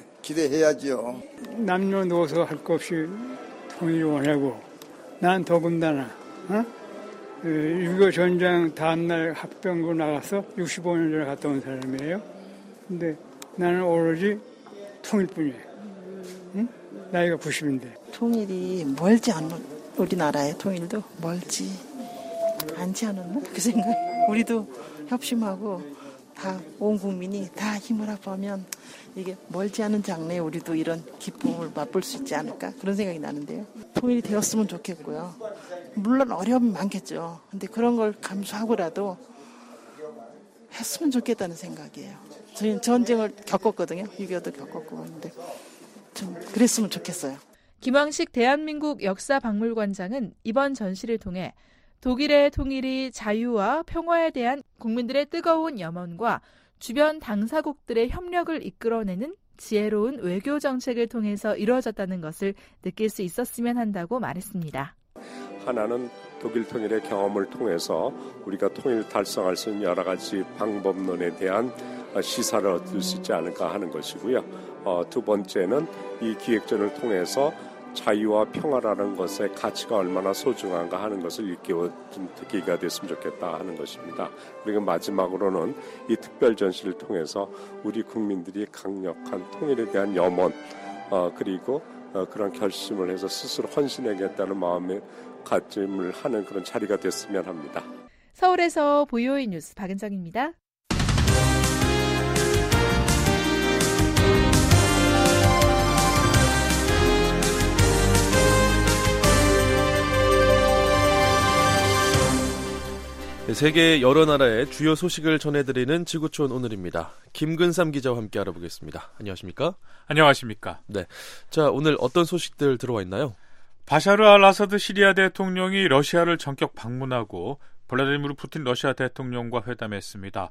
기대해야죠. 남녀노소 할 것 없이 통일을 원하고 난 더군다나 어? 육이오 전쟁 다음날 합병구 나가서 육십오 년 전에 갔다 온 사람이에요. 근데 나는 오로지 통일뿐이에요. 응? 나이가 구십인데. 통일이 멀지 않는 우리나라의 통일도 멀지 않지 않았나? 그 생각. 우리도 협심하고 다 온 국민이 다 힘을 합하면 이게 멀지 않은 장래에 우리도 이런 기쁨을 맛볼 수 있지 않을까? 그런 생각이 나는데요. 통일이 되었으면 좋겠고요. 물론 어려움이 많겠죠. 근데 그런 걸 감수하고라도 했으면 좋겠다는 생각이에요. 저희는 전쟁을 겪었거든요. 육이오도 겪었고 근데 좀 그랬으면 좋겠어요. 김왕식 대한민국 역사박물관장은 이번 전시를 통해 독일의 통일이 자유와 평화에 대한 국민들의 뜨거운 염원과 주변 당사국들의 협력을 이끌어내는 지혜로운 외교 정책을 통해서 이루어졌다는 것을 느낄 수 있었으면 한다고 말했습니다. 하나는 독일 통일의 경험을 통해서 우리가 통일 달성할 수 있는 여러 가지 방법론에 대한 시사를 얻을 수 있지 않을까 하는 것이고요. 어, 두 번째는 이 기획전을 통해서 자유와 평화라는 것의 가치가 얼마나 소중한가 하는 것을 일깨워 준 계기가 됐으면 좋겠다 하는 것입니다. 그리고 마지막으로는 이 특별 전시를 통해서 우리 국민들이 강력한 통일에 대한 염원 어, 그리고 어, 그런 결심을 해서 스스로 헌신하겠다는 마음의 가짐을 하는 그런 자리가 됐으면 합니다. 서울에서 브이오에이 뉴스 박은정입니다. 세계 여러 나라의 주요 소식을 전해드리는 지구촌 오늘입니다. 김근삼 기자와 함께 알아보겠습니다. 안녕하십니까? 안녕하십니까? 네. 자, 오늘 어떤 소식들 들어와 있나요? 바샤르 알 아사드 시리아 대통령이 러시아를 전격 방문하고 블라디미르 푸틴 러시아 대통령과 회담했습니다.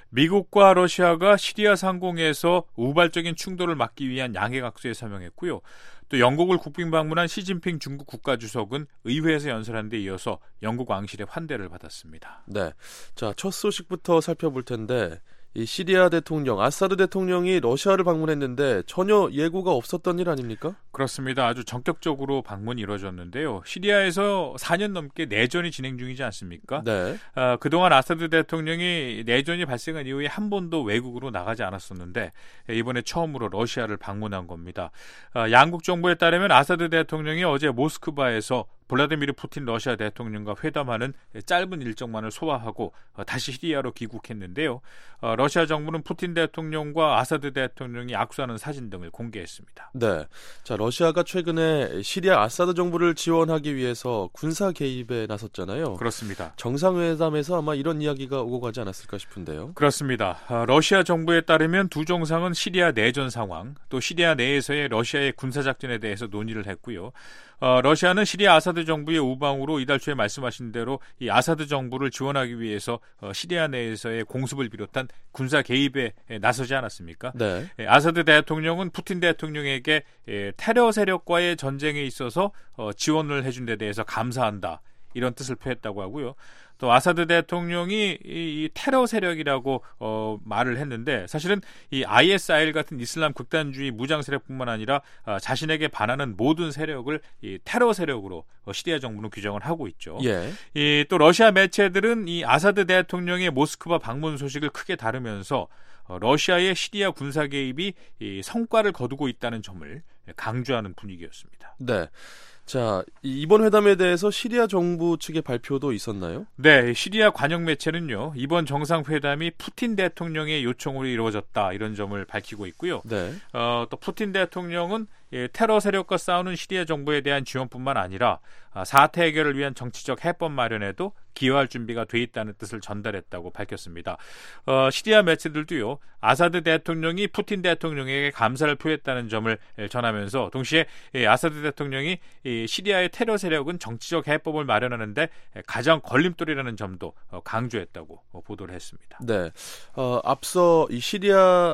미국과 러시아가 시리아 상공에서 우발적인 충돌을 막기 위한 양해각서에 서명했고요. 또 영국을 국빈 방문한 시진핑 중국 국가주석은 의회에서 연설한 데 이어서 영국 왕실의 환대를 받았습니다. 네. 자, 첫 소식부터 살펴볼 텐데 이 시리아 대통령, 아사드 대통령이 러시아를 방문했는데 전혀 예고가 없었던 일 아닙니까? 그렇습니다. 아주 전격적으로 방문이 이루어졌는데요. 시리아에서 사 년 넘게 내전이 진행 중이지 않습니까? 네. 아, 그동안 아사드 대통령이 내전이 발생한 이후에 한 번도 외국으로 나가지 않았었는데 이번에 처음으로 러시아를 방문한 겁니다. 아, 양국 정부에 따르면 아사드 대통령이 어제 모스크바에서 블라디미르 푸틴 러시아 대통령과 회담하는 짧은 일정만을 소화하고 다시 시리아로 귀국했는데요. 러시아 정부는 푸틴 대통령과 아사드 대통령이 악수하는 사진 등을 공개했습니다. 네. 자, 러시아가 최근에 시리아 아사드 정부를 지원하기 위해서 군사 개입에 나섰잖아요. 그렇습니다. 정상회담에서 아마 이런 이야기가 오고 가지 않았을까 싶은데요. 그렇습니다. 러시아 정부에 따르면 두 정상은 시리아 내전 상황, 또 시리아 내에서의 러시아의 군사작전에 대해서 논의를 했고요. 어, 러시아는 시리아 아사드 정부의 우방으로 이달 초에 말씀하신 대로 이 아사드 정부를 지원하기 위해서 어, 시리아 내에서의 공습을 비롯한 군사 개입에 에, 나서지 않았습니까? 네. 에, 아사드 대통령은 푸틴 대통령에게 에, 테러 세력과의 전쟁에 있어서 어, 지원을 해준 데 대해서 감사한다. 이런 뜻을 표했다고 하고요. 또 아사드 대통령이 이, 이 테러 세력이라고 어, 말을 했는데 사실은 이 아이에스아이엘 같은 이슬람 극단주의 무장 세력뿐만 아니라 어, 자신에게 반하는 모든 세력을 이 테러 세력으로 어, 시리아 정부는 규정을 하고 있죠. 예. 이, 또 러시아 매체들은 이 아사드 대통령의 모스크바 방문 소식을 크게 다루면서 어, 러시아의 시리아 군사 개입이 이 성과를 거두고 있다는 점을 강조하는 분위기였습니다. 네. 자, 이번 회담에 대해서 시리아 정부 측의 발표도 있었나요? 네, 시리아 관영 매체는요, 이번 정상회담이 푸틴 대통령의 요청으로 이루어졌다, 이런 점을 밝히고 있고요. 네. 어, 또 푸틴 대통령은 예, 테러 세력과 싸우는 시리아 정부에 대한 지원뿐만 아니라 아, 사태 해결을 위한 정치적 해법 마련에도 기여할 준비가 돼 있다는 뜻을 전달했다고 밝혔습니다. 어, 시리아 매체들도요, 아사드 대통령이 푸틴 대통령에게 감사를 표했다는 점을 예, 전하면서 동시에 예, 아사드 대통령이 이 시리아의 테러 세력은 정치적 해법을 마련하는데 예, 가장 걸림돌이라는 점도 어, 강조했다고 어, 보도를 했습니다. 네, 어, 앞서 이 시리아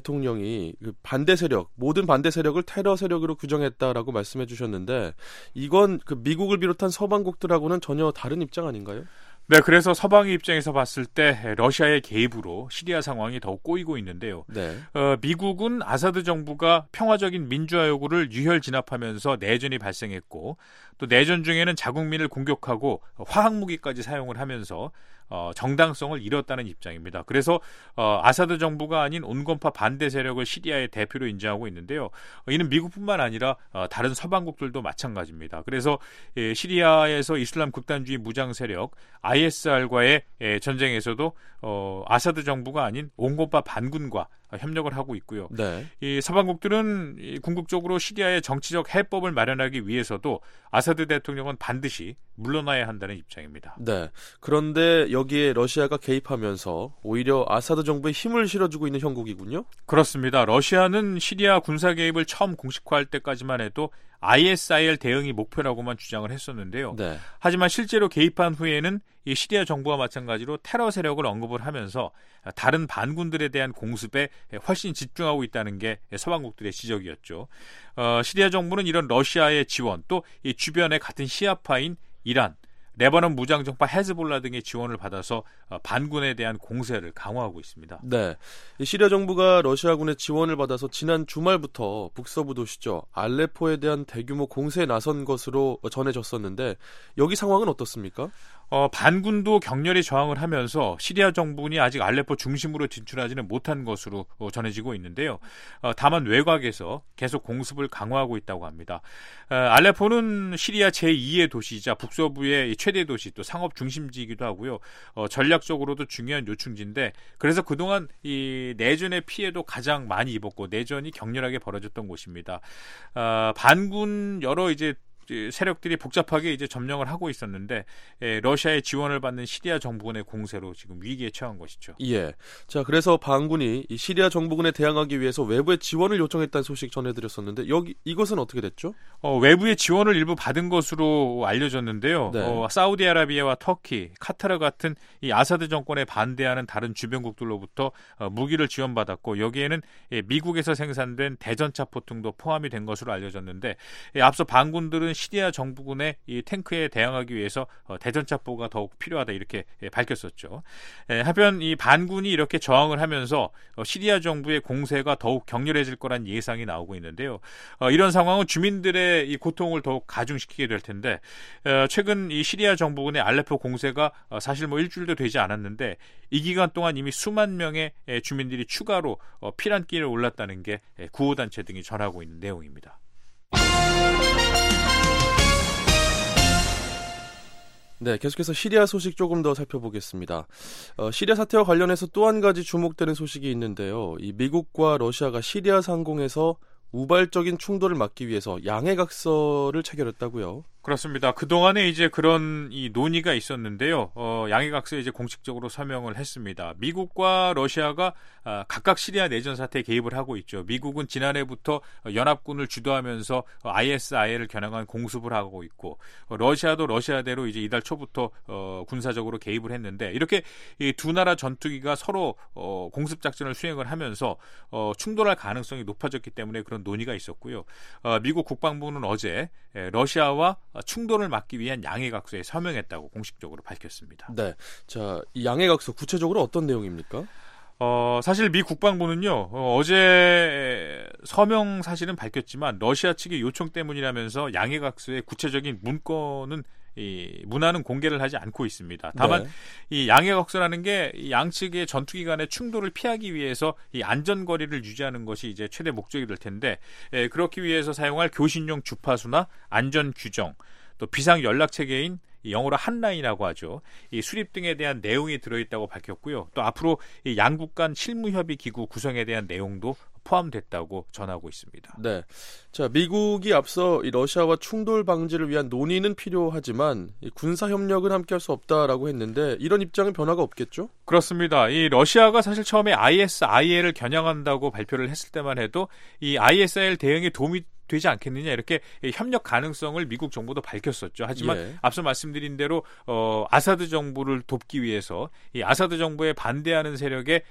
대통령이 그 반대 세력, 모든 반대 세력을 테러 세력으로 규정했다라고 말씀해 주셨는데 이건 그 미국을 비롯한 서방국들하고는 전혀 다른 입장 아닌가요? 네, 그래서 서방의 입장에서 봤을 때 러시아의 개입으로 시리아 상황이 더욱 꼬이고 있는데요. 네. 어, 미국은 아사드 정부가 평화적인 민주화 요구를 유혈 진압하면서 내전이 발생했고 또 내전 중에는 자국민을 공격하고 화학무기까지 사용을 하면서 어, 정당성을 잃었다는 입장입니다. 그래서 어, 아사드 정부가 아닌 온건파 반대 세력을 시리아의 대표로 인정하고 있는데요. 이는 미국뿐만 아니라 어, 다른 서방국들도 마찬가지입니다. 그래서 예, 시리아에서 이슬람 극단주의 무장 세력 아이에스알과의 예, 전쟁에서도 어, 아사드 정부가 아닌 온건파 반군과 협력을 하고 있고요. 네. 이 서방국들은 이 궁극적으로 시리아의 정치적 해법을 마련하기 위해서도 아사드 대통령은 반드시 물러나야 한다는 입장입니다. 네. 그런데 여기에 러시아가 개입하면서 오히려 아사드 정부에 힘을 실어주고 있는 형국이군요. 그렇습니다. 러시아는 시리아 군사 개입을 처음 공식화할 때까지만 해도 아이에스아이엘 대응이 목표라고만 주장을 했었는데요. 네. 하지만 실제로 개입한 후에는 이 시리아 정부와 마찬가지로 테러 세력을 언급을 하면서 다른 반군들에 대한 공습에 훨씬 집중하고 있다는 게 서방국들의 지적이었죠. 어, 시리아 정부는 이런 러시아의 지원 또 이 주변의 같은 시아파인 이란, 레바논 무장정파 헤즈볼라 등의 지원을 받아서 반군에 대한 공세를 강화하고 있습니다. 네, 시리아 정부가 러시아군의 지원을 받아서 지난 주말부터 북서부 도시죠 알레포에 대한 대규모 공세에 나선 것으로 전해졌었는데 여기 상황은 어떻습니까? 어, 반군도 격렬히 저항을 하면서 시리아 정부군이 아직 알레포 중심으로 진출하지는 못한 것으로 어, 전해지고 있는데요. 어, 다만 외곽에서 계속 공습을 강화하고 있다고 합니다. 어, 알레포는 시리아 제이의 도시이자 북서부의 최대 도시 또 상업 중심지이기도 하고요. 어, 전략적으로도 중요한 요충지인데 그래서 그동안 이 내전의 피해도 가장 많이 입었고 내전이 격렬하게 벌어졌던 곳입니다. 어, 반군 여러 이제 세력들이 복잡하게 이제 점령을 하고 있었는데 에, 러시아의 지원을 받는 시리아 정부군의 공세로 지금 위기에 처한 것이죠. 예. 자, 그래서 반군이 이 시리아 정부군에 대항하기 위해서 외부의 지원을 요청했다는 소식 전해드렸었는데 여기 이것은 어떻게 됐죠? 어, 외부의 지원을 일부 받은 것으로 알려졌는데요. 네. 어, 사우디아라비아와 터키, 카타르 같은 이 아사드 정권에 반대하는 다른 주변국들로부터 어, 무기를 지원받았고 여기에는 예, 미국에서 생산된 대전차 포통도 포함이 된 것으로 알려졌는데 예, 앞서 반군들은 시리아 정부군의 이 탱크에 대항하기 위해서 어, 대전차포가 더욱 필요하다 이렇게 예, 밝혔었죠. 예, 하편 이 반군이 이렇게 저항을 하면서 어, 시리아 정부의 공세가 더욱 격렬해질 거란 예상이 나오고 있는데요. 어, 이런 상황은 주민들의 이 고통을 더욱 가중시키게 될 텐데 어, 최근 이 시리아 정부군의 알레포 공세가 어, 사실 뭐 일주일도 되지 않았는데 이 기간 동안 이미 수만 명의 예, 주민들이 추가로 어, 피난길에 올랐다는 게 예, 구호단체 등이 전하고 있는 내용입니다. 네, 계속해서 시리아 소식 조금 더 살펴보겠습니다. 어, 시리아 사태와 관련해서 또 한 가지 주목되는 소식이 있는데요. 이 미국과 러시아가 시리아 상공에서 우발적인 충돌을 막기 위해서 양해각서를 체결했다고요. 그렇습니다. 그동안에 이제 그런 이 논의가 있었는데요. 어, 양해각서에 이제 공식적으로 서명을 했습니다. 미국과 러시아가 아, 각각 시리아 내전 사태에 개입을 하고 있죠. 미국은 지난해부터 연합군을 주도하면서 아이에스아이엘을 겨냥한 공습을 하고 있고 어, 러시아도 러시아대로 이제 이달 초부터 어, 군사적으로 개입을 했는데 이렇게 이 두 나라 전투기가 서로 어, 공습 작전을 수행을 하면서 어, 충돌할 가능성이 높아졌기 때문에 그런 논의가 있었고요. 어, 미국 국방부는 어제 에, 러시아와 충돌을 막기 위한 양해각서에 서명했다고 공식적으로 밝혔습니다. 네, 자, 이 양해각서 구체적으로 어떤 내용입니까? 어, 사실 미 국방부는요, 어, 어제 서명 사실은 밝혔지만 러시아 측의 요청 때문이라면서 양해각서의 구체적인 문건은 이 문안은 공개를 하지 않고 있습니다. 다만 네. 이 양해각서라는 게 양측의 전투기 간의 충돌을 피하기 위해서 이 안전거리를 유지하는 것이 이제 최대 목적이 될 텐데 에, 그렇기 위해서 사용할 교신용 주파수나 안전 규정 또 비상 연락 체계인 영어로 한라인이라고 하죠. 이 수립 등에 대한 내용이 들어있다고 밝혔고요. 또 앞으로 이 양국 간 실무협의 기구 구성에 대한 내용도 포함됐다고 전하고 있습니다. 네, 자 미국이 앞서 이 러시아와 충돌 방지를 위한 논의는 필요하지만 이 군사 협력은 함께할 수 없다라고 했는데 이런 입장은 변화가 없겠죠? 그렇습니다. 이 러시아가 사실 처음에 아이에스아이엘을 겨냥한다고 발표를 했을 때만 해도 이 아이에스아이엘 대응에 도움이 되지 않겠느냐 이렇게 협력 가능성을 미국 정부도 밝혔었죠. 하지만 예. 앞서 말씀드린 대로 어, 아사드 정부를 돕기 위해서 이 아사드 정부에 반대하는 세력에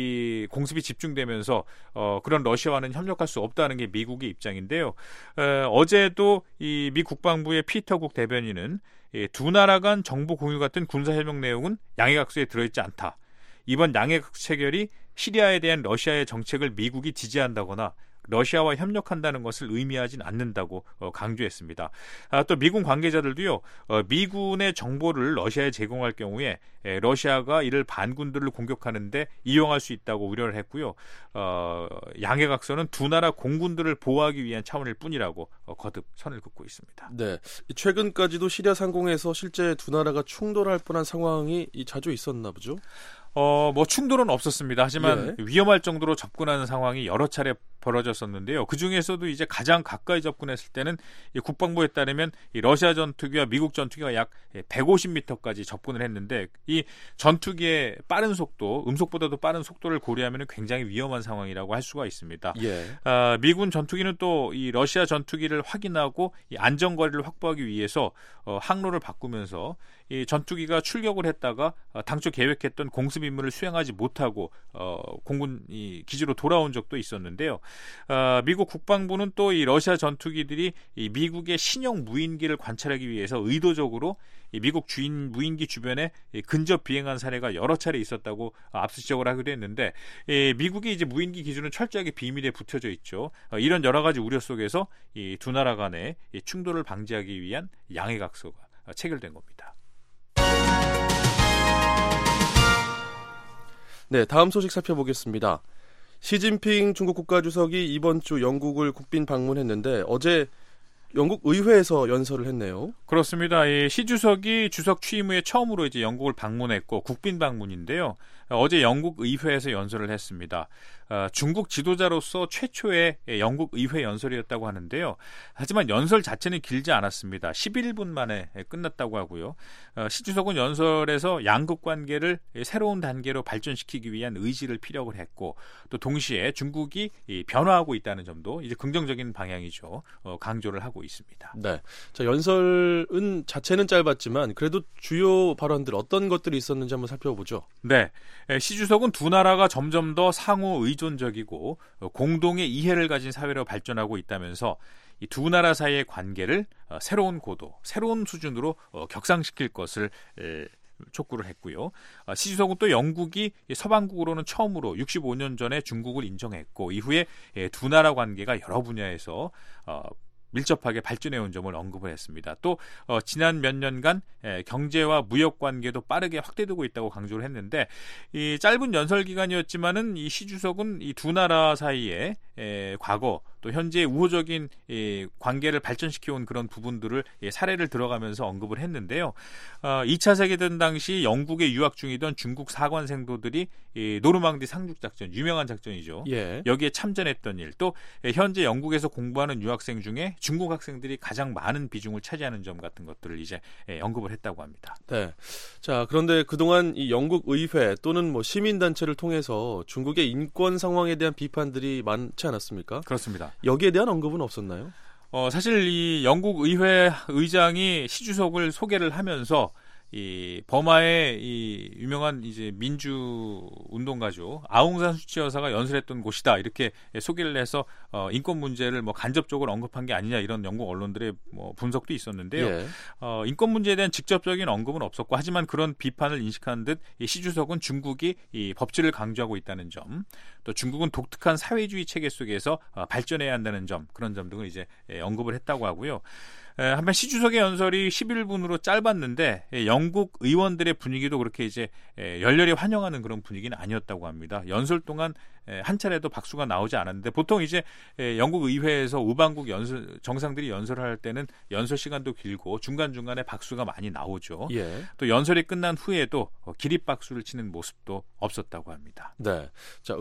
이 공습이 집중되면서 어, 그런 러시아와는 협력할 수 없다는 게 미국의 입장인데요. 어, 어제도 이 미 국방부의 피터국 대변인은 이 두 나라 간 정보 공유 같은 군사협력 내용은 양해각서에 들어있지 않다. 이번 양해각서 체결이 시리아에 대한 러시아의 정책을 미국이 지지한다거나 러시아와 협력한다는 것을 의미하진 않는다고 강조했습니다. 아, 또 미군 관계자들도요, 어, 미군의 정보를 러시아에 제공할 경우에 에, 러시아가 이를 반군들을 공격하는데 이용할 수 있다고 우려를 했고요. 어, 양해각서는 두 나라 공군들을 보호하기 위한 차원일 뿐이라고 어, 거듭 선을 긋고 있습니다. 네, 최근까지도 시리아 상공에서 실제 두 나라가 충돌할 뻔한 상황이 자주 있었나 보죠? 어, 뭐 충돌은 없었습니다. 하지만 예. 위험할 정도로 접근하는 상황이 여러 차례 벌어졌었는데요. 그 중에서도 이제 가장 가까이 접근했을 때는 이 국방부에 따르면 이 러시아 전투기와 미국 전투기가 약 백오십 미터까지 접근을 했는데 이 전투기의 빠른 속도, 음속보다도 빠른 속도를 고려하면 굉장히 위험한 상황이라고 할 수가 있습니다. 예. 아, 미군 전투기는 또 이 러시아 전투기를 확인하고 이 안전거리를 확보하기 위해서 어, 항로를 바꾸면서 이 전투기가 출격을 했다가 어, 당초 계획했던 공습 임무를 수행하지 못하고 어, 공군 이 기지로 돌아온 적도 있었는데요. 어, 미국 국방부는 또 이 러시아 전투기들이 이 미국의 신형 무인기를 관찰하기 위해서 의도적으로 이 미국 주인 무인기 주변에 이 근접 비행한 사례가 여러 차례 있었다고 어, 압수 지적을 하기도 했는데 이 미국이 이제 무인기 기준은 철저하게 비밀에 붙여져 있죠. 어, 이런 여러 가지 우려 속에서 이 두 나라 간의 이 충돌을 방지하기 위한 양해각서가 어, 체결된 겁니다. 네, 다음 소식 살펴보겠습니다. 시진핑 중국 국가주석이 이번 주 영국을 국빈 방문했는데 어제 영국 의회에서 연설을 했네요. 그렇습니다. 이 시 주석이 주석 취임 후에 처음으로 이제 영국을 방문했고 국빈 방문인데요. 어제 영국 의회에서 연설을 했습니다. 어, 중국 지도자로서 최초의 영국 의회 연설이었다고 하는데요. 하지만 연설 자체는 길지 않았습니다. 십일 분 만에 끝났다고 하고요. 어, 시 주석은 연설에서 양국 관계를 새로운 단계로 발전시키기 위한 의지를 피력을 했고 또 동시에 중국이 변화하고 있다는 점도 이제 긍정적인 방향이죠. 어, 강조를 하고 있습니다. 네, 자 연설은 자체는 짧았지만 그래도 주요 발언들 어떤 것들이 있었는지 한번 살펴보죠. 네, 시 주석은 두 나라가 점점 더 상호 의존적이고 공동의 이해를 가진 사회로 발전하고 있다면서 이 두 나라 사이의 관계를 새로운 고도, 새로운 수준으로 격상시킬 것을 촉구를 했고요. 시 주석은 또 영국이 서방국으로는 처음으로 육십오 년 전에 중국을 인정했고 이후에 두 나라 관계가 여러 분야에서 밀접하게 발전해온 점을 언급을 했습니다. 또 어, 지난 몇 년간 에, 경제와 무역 관계도 빠르게 확대되고 있다고 강조를 했는데 이 짧은 연설 기간이었지만은 이 시 주석은 이 두 나라 사이에 에, 과거 또 현재의 우호적인 이 관계를 발전시켜온 그런 부분들을 예, 사례를 들어가면서 언급을 했는데요. 어, 이 차 세계대전 당시 영국에 유학 중이던 중국 사관 생도들이 이 노르망디 상륙작전, 유명한 작전이죠. 예. 여기에 참전했던 일, 또 예, 현재 영국에서 공부하는 유학생 중에 중국 학생들이 가장 많은 비중을 차지하는 점 같은 것들을 이제 예, 언급을 했다고 합니다. 네. 자, 그런데 그동안 이 영국 의회 또는 뭐 시민단체를 통해서 중국의 인권 상황에 대한 비판들이 많지 않았습니까? 그렇습니다. 여기에 대한 언급은 없었나요? 어, 사실 이 영국 의회 의장이 시 주석을 소개를 하면서 이 버마의 이 유명한 이제 민주 운동가죠. 아웅산 수치 여사가 연설했던 곳이다. 이렇게 소개를 해서 어, 인권 문제를 뭐 간접적으로 언급한 게 아니냐 이런 영국 언론들의 뭐 분석도 있었는데요. 예. 어, 인권 문제에 대한 직접적인 언급은 없었고 하지만 그런 비판을 인식한 듯 이 시 주석은 중국이 이 법治을 강조하고 있다는 점, 또 중국은 독특한 사회주의 체계 속에서 어, 발전해야 한다는 점, 그런 점 등을 이제 예, 언급을 했다고 하고요. 에, 한편 시 주석의 연설이 십일 분으로 짧았는데 에, 영국 의원들의 분위기도 그렇게 이제 에, 열렬히 환영하는 그런 분위기는 아니었다고 합니다. 연설 동안 에, 한 차례도 박수가 나오지 않았는데 보통 이제 에, 영국 의회에서 우방국 연설, 정상들이 연설을 할 때는 연설 시간도 길고 중간중간에 박수가 많이 나오죠. 예. 또 연설이 끝난 후에도 어, 기립박수를 치는 모습도 없었다고 합니다. 네. 자,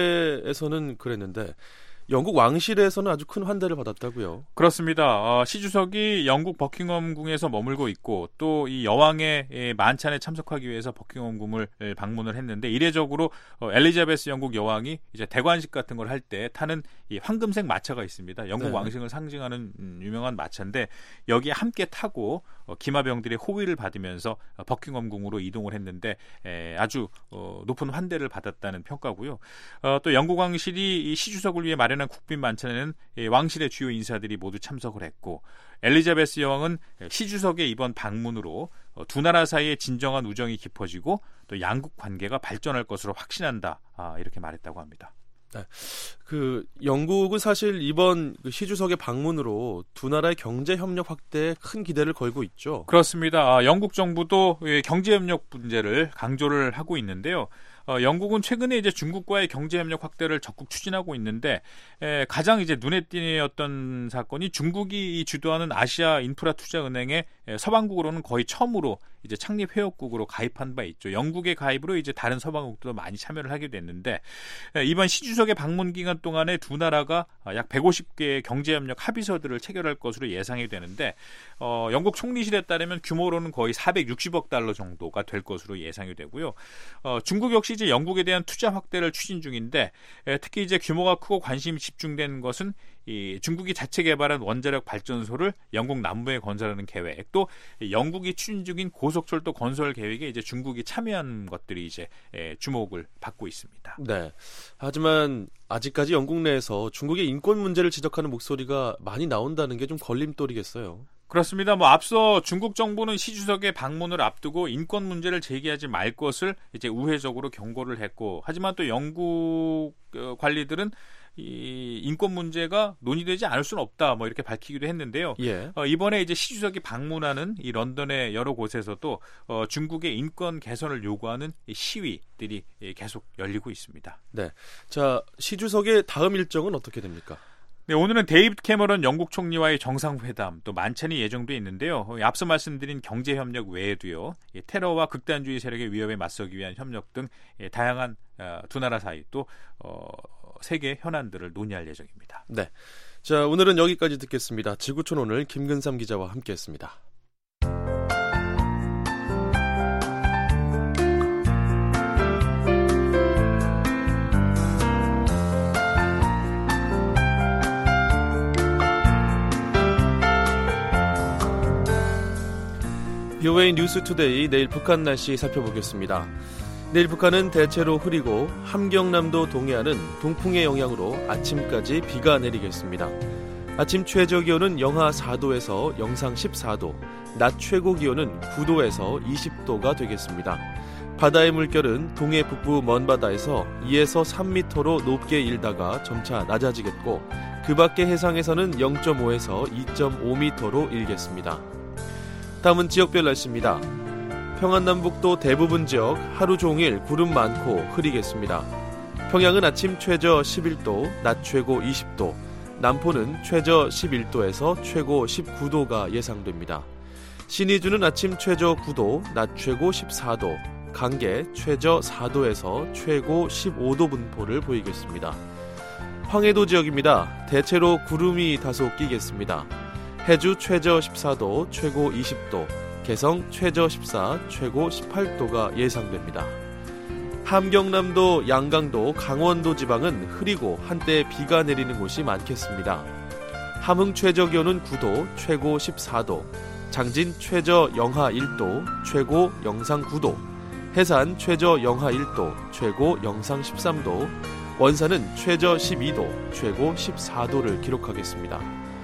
의회에서는 그랬는데 영국 왕실에서는 아주 큰 환대를 받았다고요. 그렇습니다. 어, 시 주석이 영국 버킹엄궁에서 머물고 있고 또 이 여왕의 만찬에 참석하기 위해서 버킹엄궁을 방문을 했는데 이례적으로 어, 엘리자베스 영국 여왕이 이제 대관식 같은 걸 할 때 타는 이 황금색 마차가 있습니다. 영국 네. 왕실을 상징하는 음, 유명한 마차인데 여기에 함께 타고 어, 기마병들의 호위를 받으면서 어, 버킹엄궁으로 이동을 했는데 에, 아주 어, 높은 환대를 받았다는 평가고요. 어, 또 영국 왕실이 이 시 주석을 위해 마련 국빈 만찬에는 왕실의 주요 인사들이 모두 참석을 했고 엘리자베스 여왕은 시 주석의 이번 방문으로 두 나라 사이의 진정한 우정이 깊어지고 또 양국 관계가 발전할 것으로 확신한다. 아, 이렇게 말했다고 합니다. 네. 그 영국은 사실 이번 그 시 주석의 방문으로 두 나라의 경제 협력 확대에 큰 기대를 걸고 있죠. 그렇습니다. 아, 영국 정부도 경제 협력 문제를 강조를 하고 있는데요. 어, 영국은 최근에 이제 중국과의 경제 협력 확대를 적극 추진하고 있는데 에, 가장 이제 눈에 띄었던 사건이 중국이 주도하는 아시아 인프라 투자 은행에 에, 서방국으로는 거의 처음으로 이제 창립 회원국으로 가입한 바 있죠. 영국의 가입으로 이제 다른 서방국도 많이 참여를 하게 됐는데 에, 이번 시 주석의 방문 기간 동안에 두 나라가 약 백오십 개의 경제 협력 합의서들을 체결할 것으로 예상이 되는데 어, 영국 총리실에 따르면 규모로는 거의 사백육십억 달러 정도가 될 것으로 예상이 되고요. 어, 중국 역시 이제 영국에 대한 투자 확대를 추진 중인데 에, 특히 이제 규모가 크고 관심이 집중된 것은 이 중국이 자체 개발한 원자력 발전소를 영국 남부에 건설하는 계획, 또 영국이 추진 중인 고속철도 건설 계획에 이제 중국이 참여한 것들이 이제 주목을 받고 있습니다. 네. 하지만 아직까지 영국 내에서 중국의 인권 문제를 지적하는 목소리가 많이 나온다는 게 좀 걸림돌이겠어요. 그렇습니다. 뭐 앞서 중국 정부는 시 주석의 방문을 앞두고 인권 문제를 제기하지 말 것을 이제 우회적으로 경고를 했고, 하지만 또 영국 관리들은 이 인권 문제가 논의되지 않을 수는 없다, 뭐 이렇게 밝히기도 했는데요. 예. 어, 이번에 이제 시 주석이 방문하는 이 런던의 여러 곳에서도 어, 중국의 인권 개선을 요구하는 이 시위들이 계속 열리고 있습니다. 네. 자, 시 주석의 다음 일정은 어떻게 됩니까? 네, 오늘은 데이비드 캐머런 영국 총리와의 정상회담, 또 만찬이 예정돼 있는데요. 앞서 말씀드린 경제협력 외에도요, 테러와 극단주의 세력의 위협에 맞서기 위한 협력 등 다양한 두 나라 사이 또 어, 세계 현안들을 논의할 예정입니다. 네, 자 오늘은 여기까지 듣겠습니다. 지구촌 오늘 김근삼 기자와 함께했습니다. 비오에이 뉴스 투데이, 내일 북한 날씨 살펴보겠습니다. 내일 북한은 대체로 흐리고 함경남도 동해안은 동풍의 영향으로 아침까지 비가 내리겠습니다. 아침 최저 기온은 영하 사 도에서 영상 십사 도, 낮 최고 기온은 구 도에서 이십 도가 되겠습니다. 바다의 물결은 동해 북부 먼바다에서 이에서 삼 미터로 높게 일다가 점차 낮아지겠고, 그 밖의 해상에서는 영 점 오에서 이 점 오 미터로 일겠습니다. 다음은 지역별 날씨입니다. 평안남북도 대부분 지역 하루 종일 구름 많고 흐리겠습니다. 평양은 아침 최저 십일 도, 낮 최고 이십 도, 남포는 최저 십일 도에서 최고 십구 도가 예상됩니다. 신의주는 아침 최저 구 도, 낮 최고 십사 도, 강계 최저 사 도에서 최고 십오 도 분포를 보이겠습니다. 황해도 지역입니다. 대체로 구름이 다소 끼겠습니다. 해주 최저 십사 도, 최고 이십 도, 개성 최저 십사, 최고 십팔 도가 예상됩니다. 함경남도, 양강도, 강원도 지방은 흐리고 한때 비가 내리는 곳이 많겠습니다. 함흥 최저 기온은 구 도, 최고 십사 도, 장진 최저 영하 일 도, 최고 영상 구 도, 해산 최저 영하 일 도, 최고 영상 십삼 도, 원산은 최저 십이 도, 최고 십사 도를 기록하겠습니다.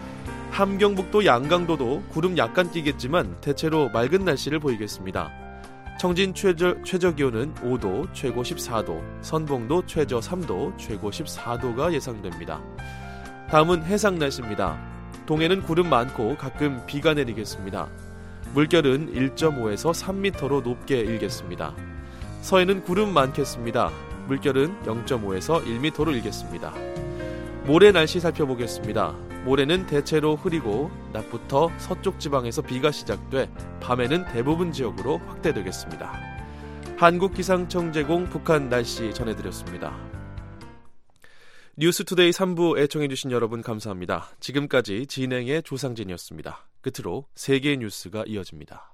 함경북도 양강도도 구름 약간 끼겠지만 대체로 맑은 날씨를 보이겠습니다. 청진 최저, 최저 기온은 오 도, 최고 십사 도, 선봉도 최저 삼 도, 최고 십사 도가 예상됩니다. 다음은 해상 날씨입니다. 동해는 구름 많고 가끔 비가 내리겠습니다. 물결은 일 점 오에서 삼 미터로 높게 일겠습니다. 서해는 구름 많겠습니다. 물결은 영 점 오에서 일 미터로 일겠습니다. 모레 날씨 살펴보겠습니다. 모레는 대체로 흐리고 낮부터 서쪽 지방에서 비가 시작돼 밤에는 대부분 지역으로 확대되겠습니다. 한국기상청 제공 북한 날씨 전해드렸습니다. 뉴스투데이 삼 부 애청해주신 여러분 감사합니다. 지금까지 진행의 조상진이었습니다. 끝으로 세계 뉴스가 이어집니다.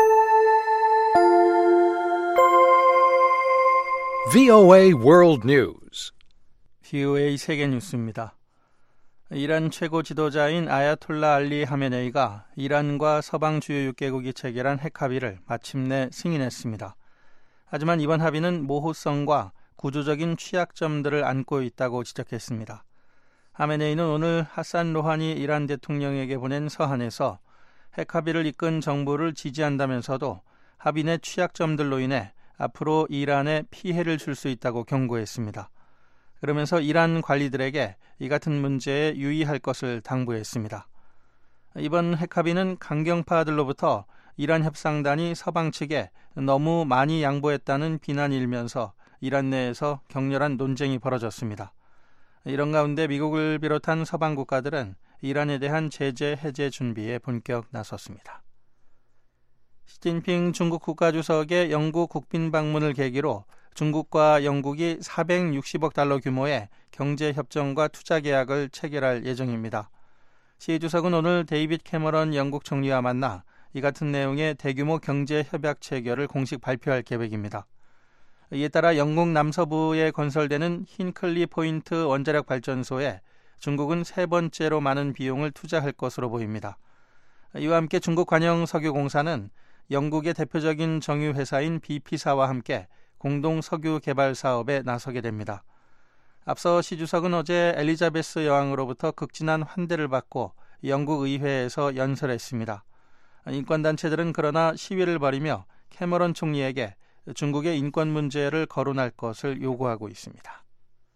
브이오에이 World News. 브이오에이 세계 뉴스입니다. 이란 최고 지도자인 아야톨라 알리 하메네이가 이란과 서방 주요 육 개국이 체결한 핵합의를 마침내 승인했습니다. 하지만 이번 합의는 모호성과 구조적인 취약점들을 안고 있다고 지적했습니다. 하메네이는 오늘 하산 로하니 이란 대통령에게 보낸 서한에서 핵합의를 이끈 정부를 지지한다면서도 합의 내 취약점들로 인해 앞으로 이란에 피해를 줄 수 있다고 경고했습니다. 그러면서 이란 관리들에게 이 같은 문제에 유의할 것을 당부했습니다. 이번 핵합의는 강경파들로부터 이란 협상단이 서방 측에 너무 많이 양보했다는 비난이 일면서 이란 내에서 격렬한 논쟁이 벌어졌습니다. 이런 가운데 미국을 비롯한 서방 국가들은 이란에 대한 제재 해제 준비에 본격 나섰습니다. 시진핑 중국 국가주석의 영국 국빈 방문을 계기로 중국과 영국이 사백육십억 달러 규모의 경제협정과 투자계약을 체결할 예정입니다. 시 주석은 오늘 데이비드 캐머런 영국 총리와 만나 이 같은 내용의 대규모 경제협약 체결을 공식 발표할 계획입니다. 이에 따라 영국 남서부에 건설되는 힌클리 포인트 원자력 발전소에 중국은 세 번째로 많은 비용을 투자할 것으로 보입니다. 이와 함께 중국 관영석유공사는 영국의 대표적인 정유회사인 비피사와 함께 공동 석유 개발 사업에 나서게 됩니다. 앞서 시 주석은 어제 엘리자베스 여왕으로부터 극진한 환대를 받고 영국 의회에서 연설했습니다. 인권단체들은 그러나 시위를 벌이며 캐머런 총리에게 중국의 인권 문제를 거론할 것을 요구하고 있습니다.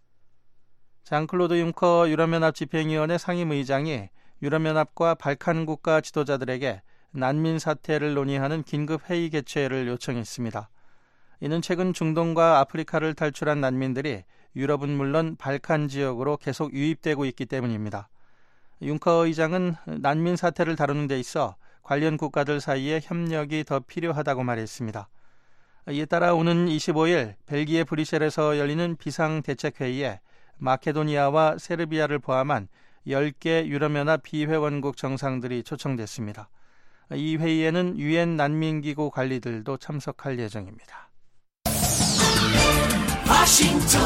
장클로드 융커 유럽연합 집행위원회 상임의장이 유럽연합과 발칸 국가 지도자들에게 난민 사태를 논의하는 긴급 회의 개최를 요청했습니다. 이는 최근 중동과 아프리카를 탈출한 난민들이 유럽은 물론 발칸 지역으로 계속 유입되고 있기 때문입니다. 융커 의장은 난민 사태를 다루는 데 있어 관련 국가들 사이에 협력이 더 필요하다고 말했습니다. 이에 따라 오는 이십오일 벨기에 브뤼셀에서 열리는 비상대책회의에 마케도니아와 세르비아를 포함한 열 개 유럽연합 비회원국 정상들이 초청됐습니다. 이 회의에는 유엔 난민기구 관리들도 참석할 예정입니다. 워싱턴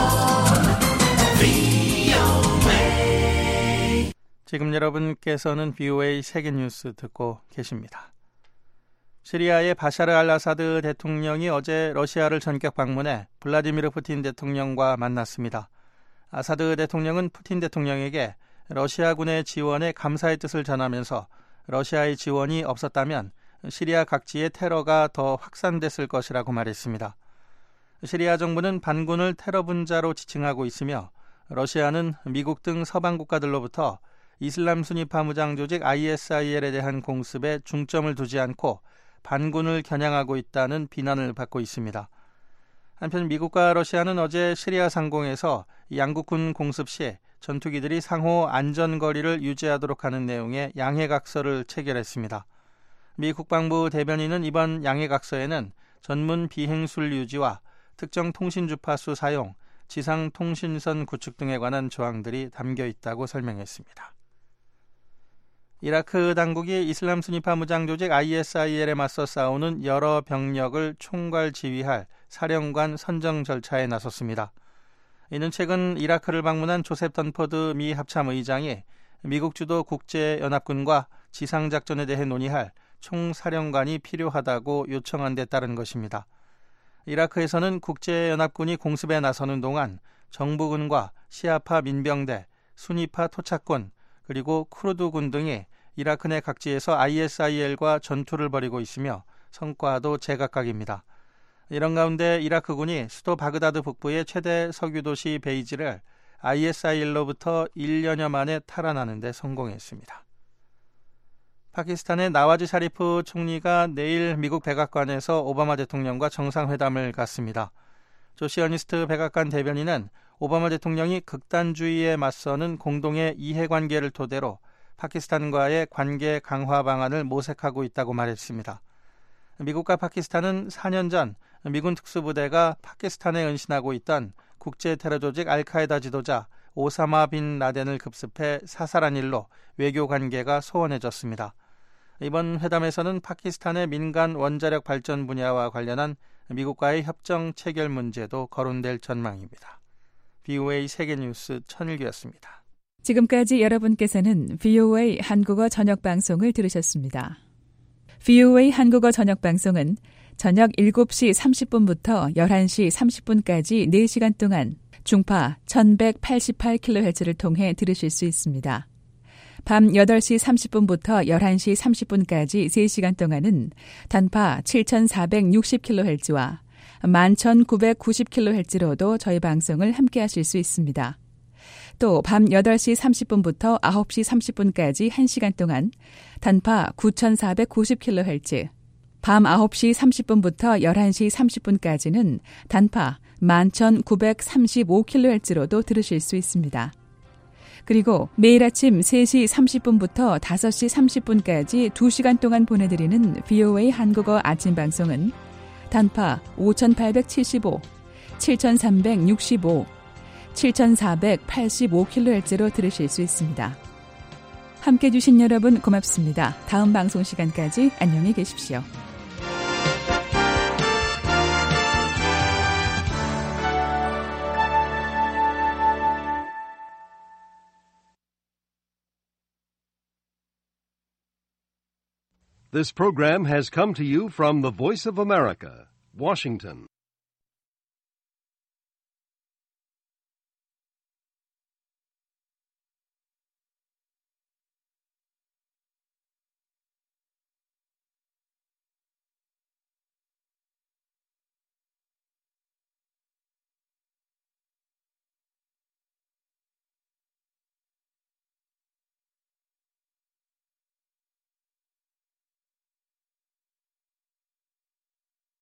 브이오에이 지금 여러분께서는 브이오에이 세계뉴스 듣고 계십니다. 시리아의 바샤르 알 아사드 대통령이 어제 러시아를 전격 방문해 블라디미르 푸틴 대통령과 만났습니다. 아사드 대통령은 푸틴 대통령에게 러시아군의 지원에 감사의 뜻을 전하면서 러시아의 지원이 없었다면 시리아 각지의 테러가 더 확산됐을 것이라고 말했습니다. 시리아 정부는 반군을 테러 분자로 지칭하고 있으며 러시아는 미국 등 서방 국가들로부터 이슬람 순위파 무장 조직 아이에스아이엘에 대한 공습에 중점을 두지 않고 반군을 겨냥하고 있다는 비난을 받고 있습니다. 한편 미국과 러시아는 어제 시리아 상공에서 양국군 공습 시 전투기들이 상호 안전거리를 유지하도록 하는 내용의 양해각서를 체결했습니다. 미 국방부 대변인은 이번 양해각서에는 전문 비행술 유지와 특정 통신 주파수 사용, 지상 통신선 구축 등에 관한 조항들이 담겨 있다고 설명했습니다. 이라크 당국이 이슬람 순위파 무장 조직 아이에스아이엘에 맞서 싸우는 여러 병력을 총괄 지휘할 사령관 선정 절차에 나섰습니다. 이는 최근 이라크를 방문한 조셉 던퍼드 미 합참의장이 미국 주도 국제연합군과 지상작전에 대해 논의할 총사령관이 필요하다고 요청한 데 따른 것입니다. 이라크에서는 국제연합군이 공습에 나서는 동안 정부군과 시아파 민병대, 순위파 토착군, 그리고 쿠르드군 등이 이라크 내 각지에서 아이에스아이엘과 전투를 벌이고 있으며 성과도 제각각입니다. 이런 가운데 이라크군이 수도 바그다드 북부의 최대 석유도시 베이지를 아이에스아이엘로부터 일 년여 만에 탈환하는 데 성공했습니다. 파키스탄의 나와즈 샤리프 총리가 내일 미국 백악관에서 오바마 대통령과 정상회담을 갖습니다. 조시 어니스트 백악관 대변인은 오바마 대통령이 극단주의에 맞서는 공동의 이해관계를 토대로 파키스탄과의 관계 강화 방안을 모색하고 있다고 말했습니다. 미국과 파키스탄은 사 년 전 미군 특수부대가 파키스탄에 은신하고 있던 국제 테러 조직 알카에다 지도자 오사마 빈 라덴을 급습해 사살한 일로 외교 관계가 소원해졌습니다. 이번 회담에서는 파키스탄의 민간 원자력 발전 분야와 관련한 미국과의 협정 체결 문제도 거론될 전망입니다. 브이오에이 세계뉴스 천일규였습니다. 지금까지 여러분께서는 브이오에이 한국어 저녁방송을 들으셨습니다. 브이오에이 한국어 저녁방송은 저녁 일곱 시 삼십 분부터 열한 시 삼십 분까지 네 시간 동안 중파 천백팔십팔 킬로헤르츠를 통해 들으실 수 있습니다. 밤 여덟 시 삼십 분부터 열한 시 삼십 분까지 세 시간 동안은 단파 칠천사백육십 킬로헤르츠와 만 천구백구십 킬로헤르츠로도 저희 방송을 함께하실 수 있습니다. 또 밤 여덟 시 삼십 분부터 아홉 시 삼십 분까지 한 시간 동안 단파 구천사백구십 킬로헤르츠, 밤 아홉 시 삼십 분부터 열한 시 삼십 분까지는 단파 만 천구백삼십오 킬로헤르츠로도 들으실 수 있습니다. 그리고 매일 아침 세 시 삼십 분부터 다섯 시 삼십 분까지 두 시간 동안 보내드리는 브이오에이 한국어 아침 방송은 단파 오천팔백칠십오, 칠천삼백육십오, 칠천사백팔십오 킬로헤르츠로 들으실 수 있습니다. 함께해 주신 여러분 고맙습니다. 다음 방송 시간까지 안녕히 계십시오. This program has come to you from the Voice of America, Washington.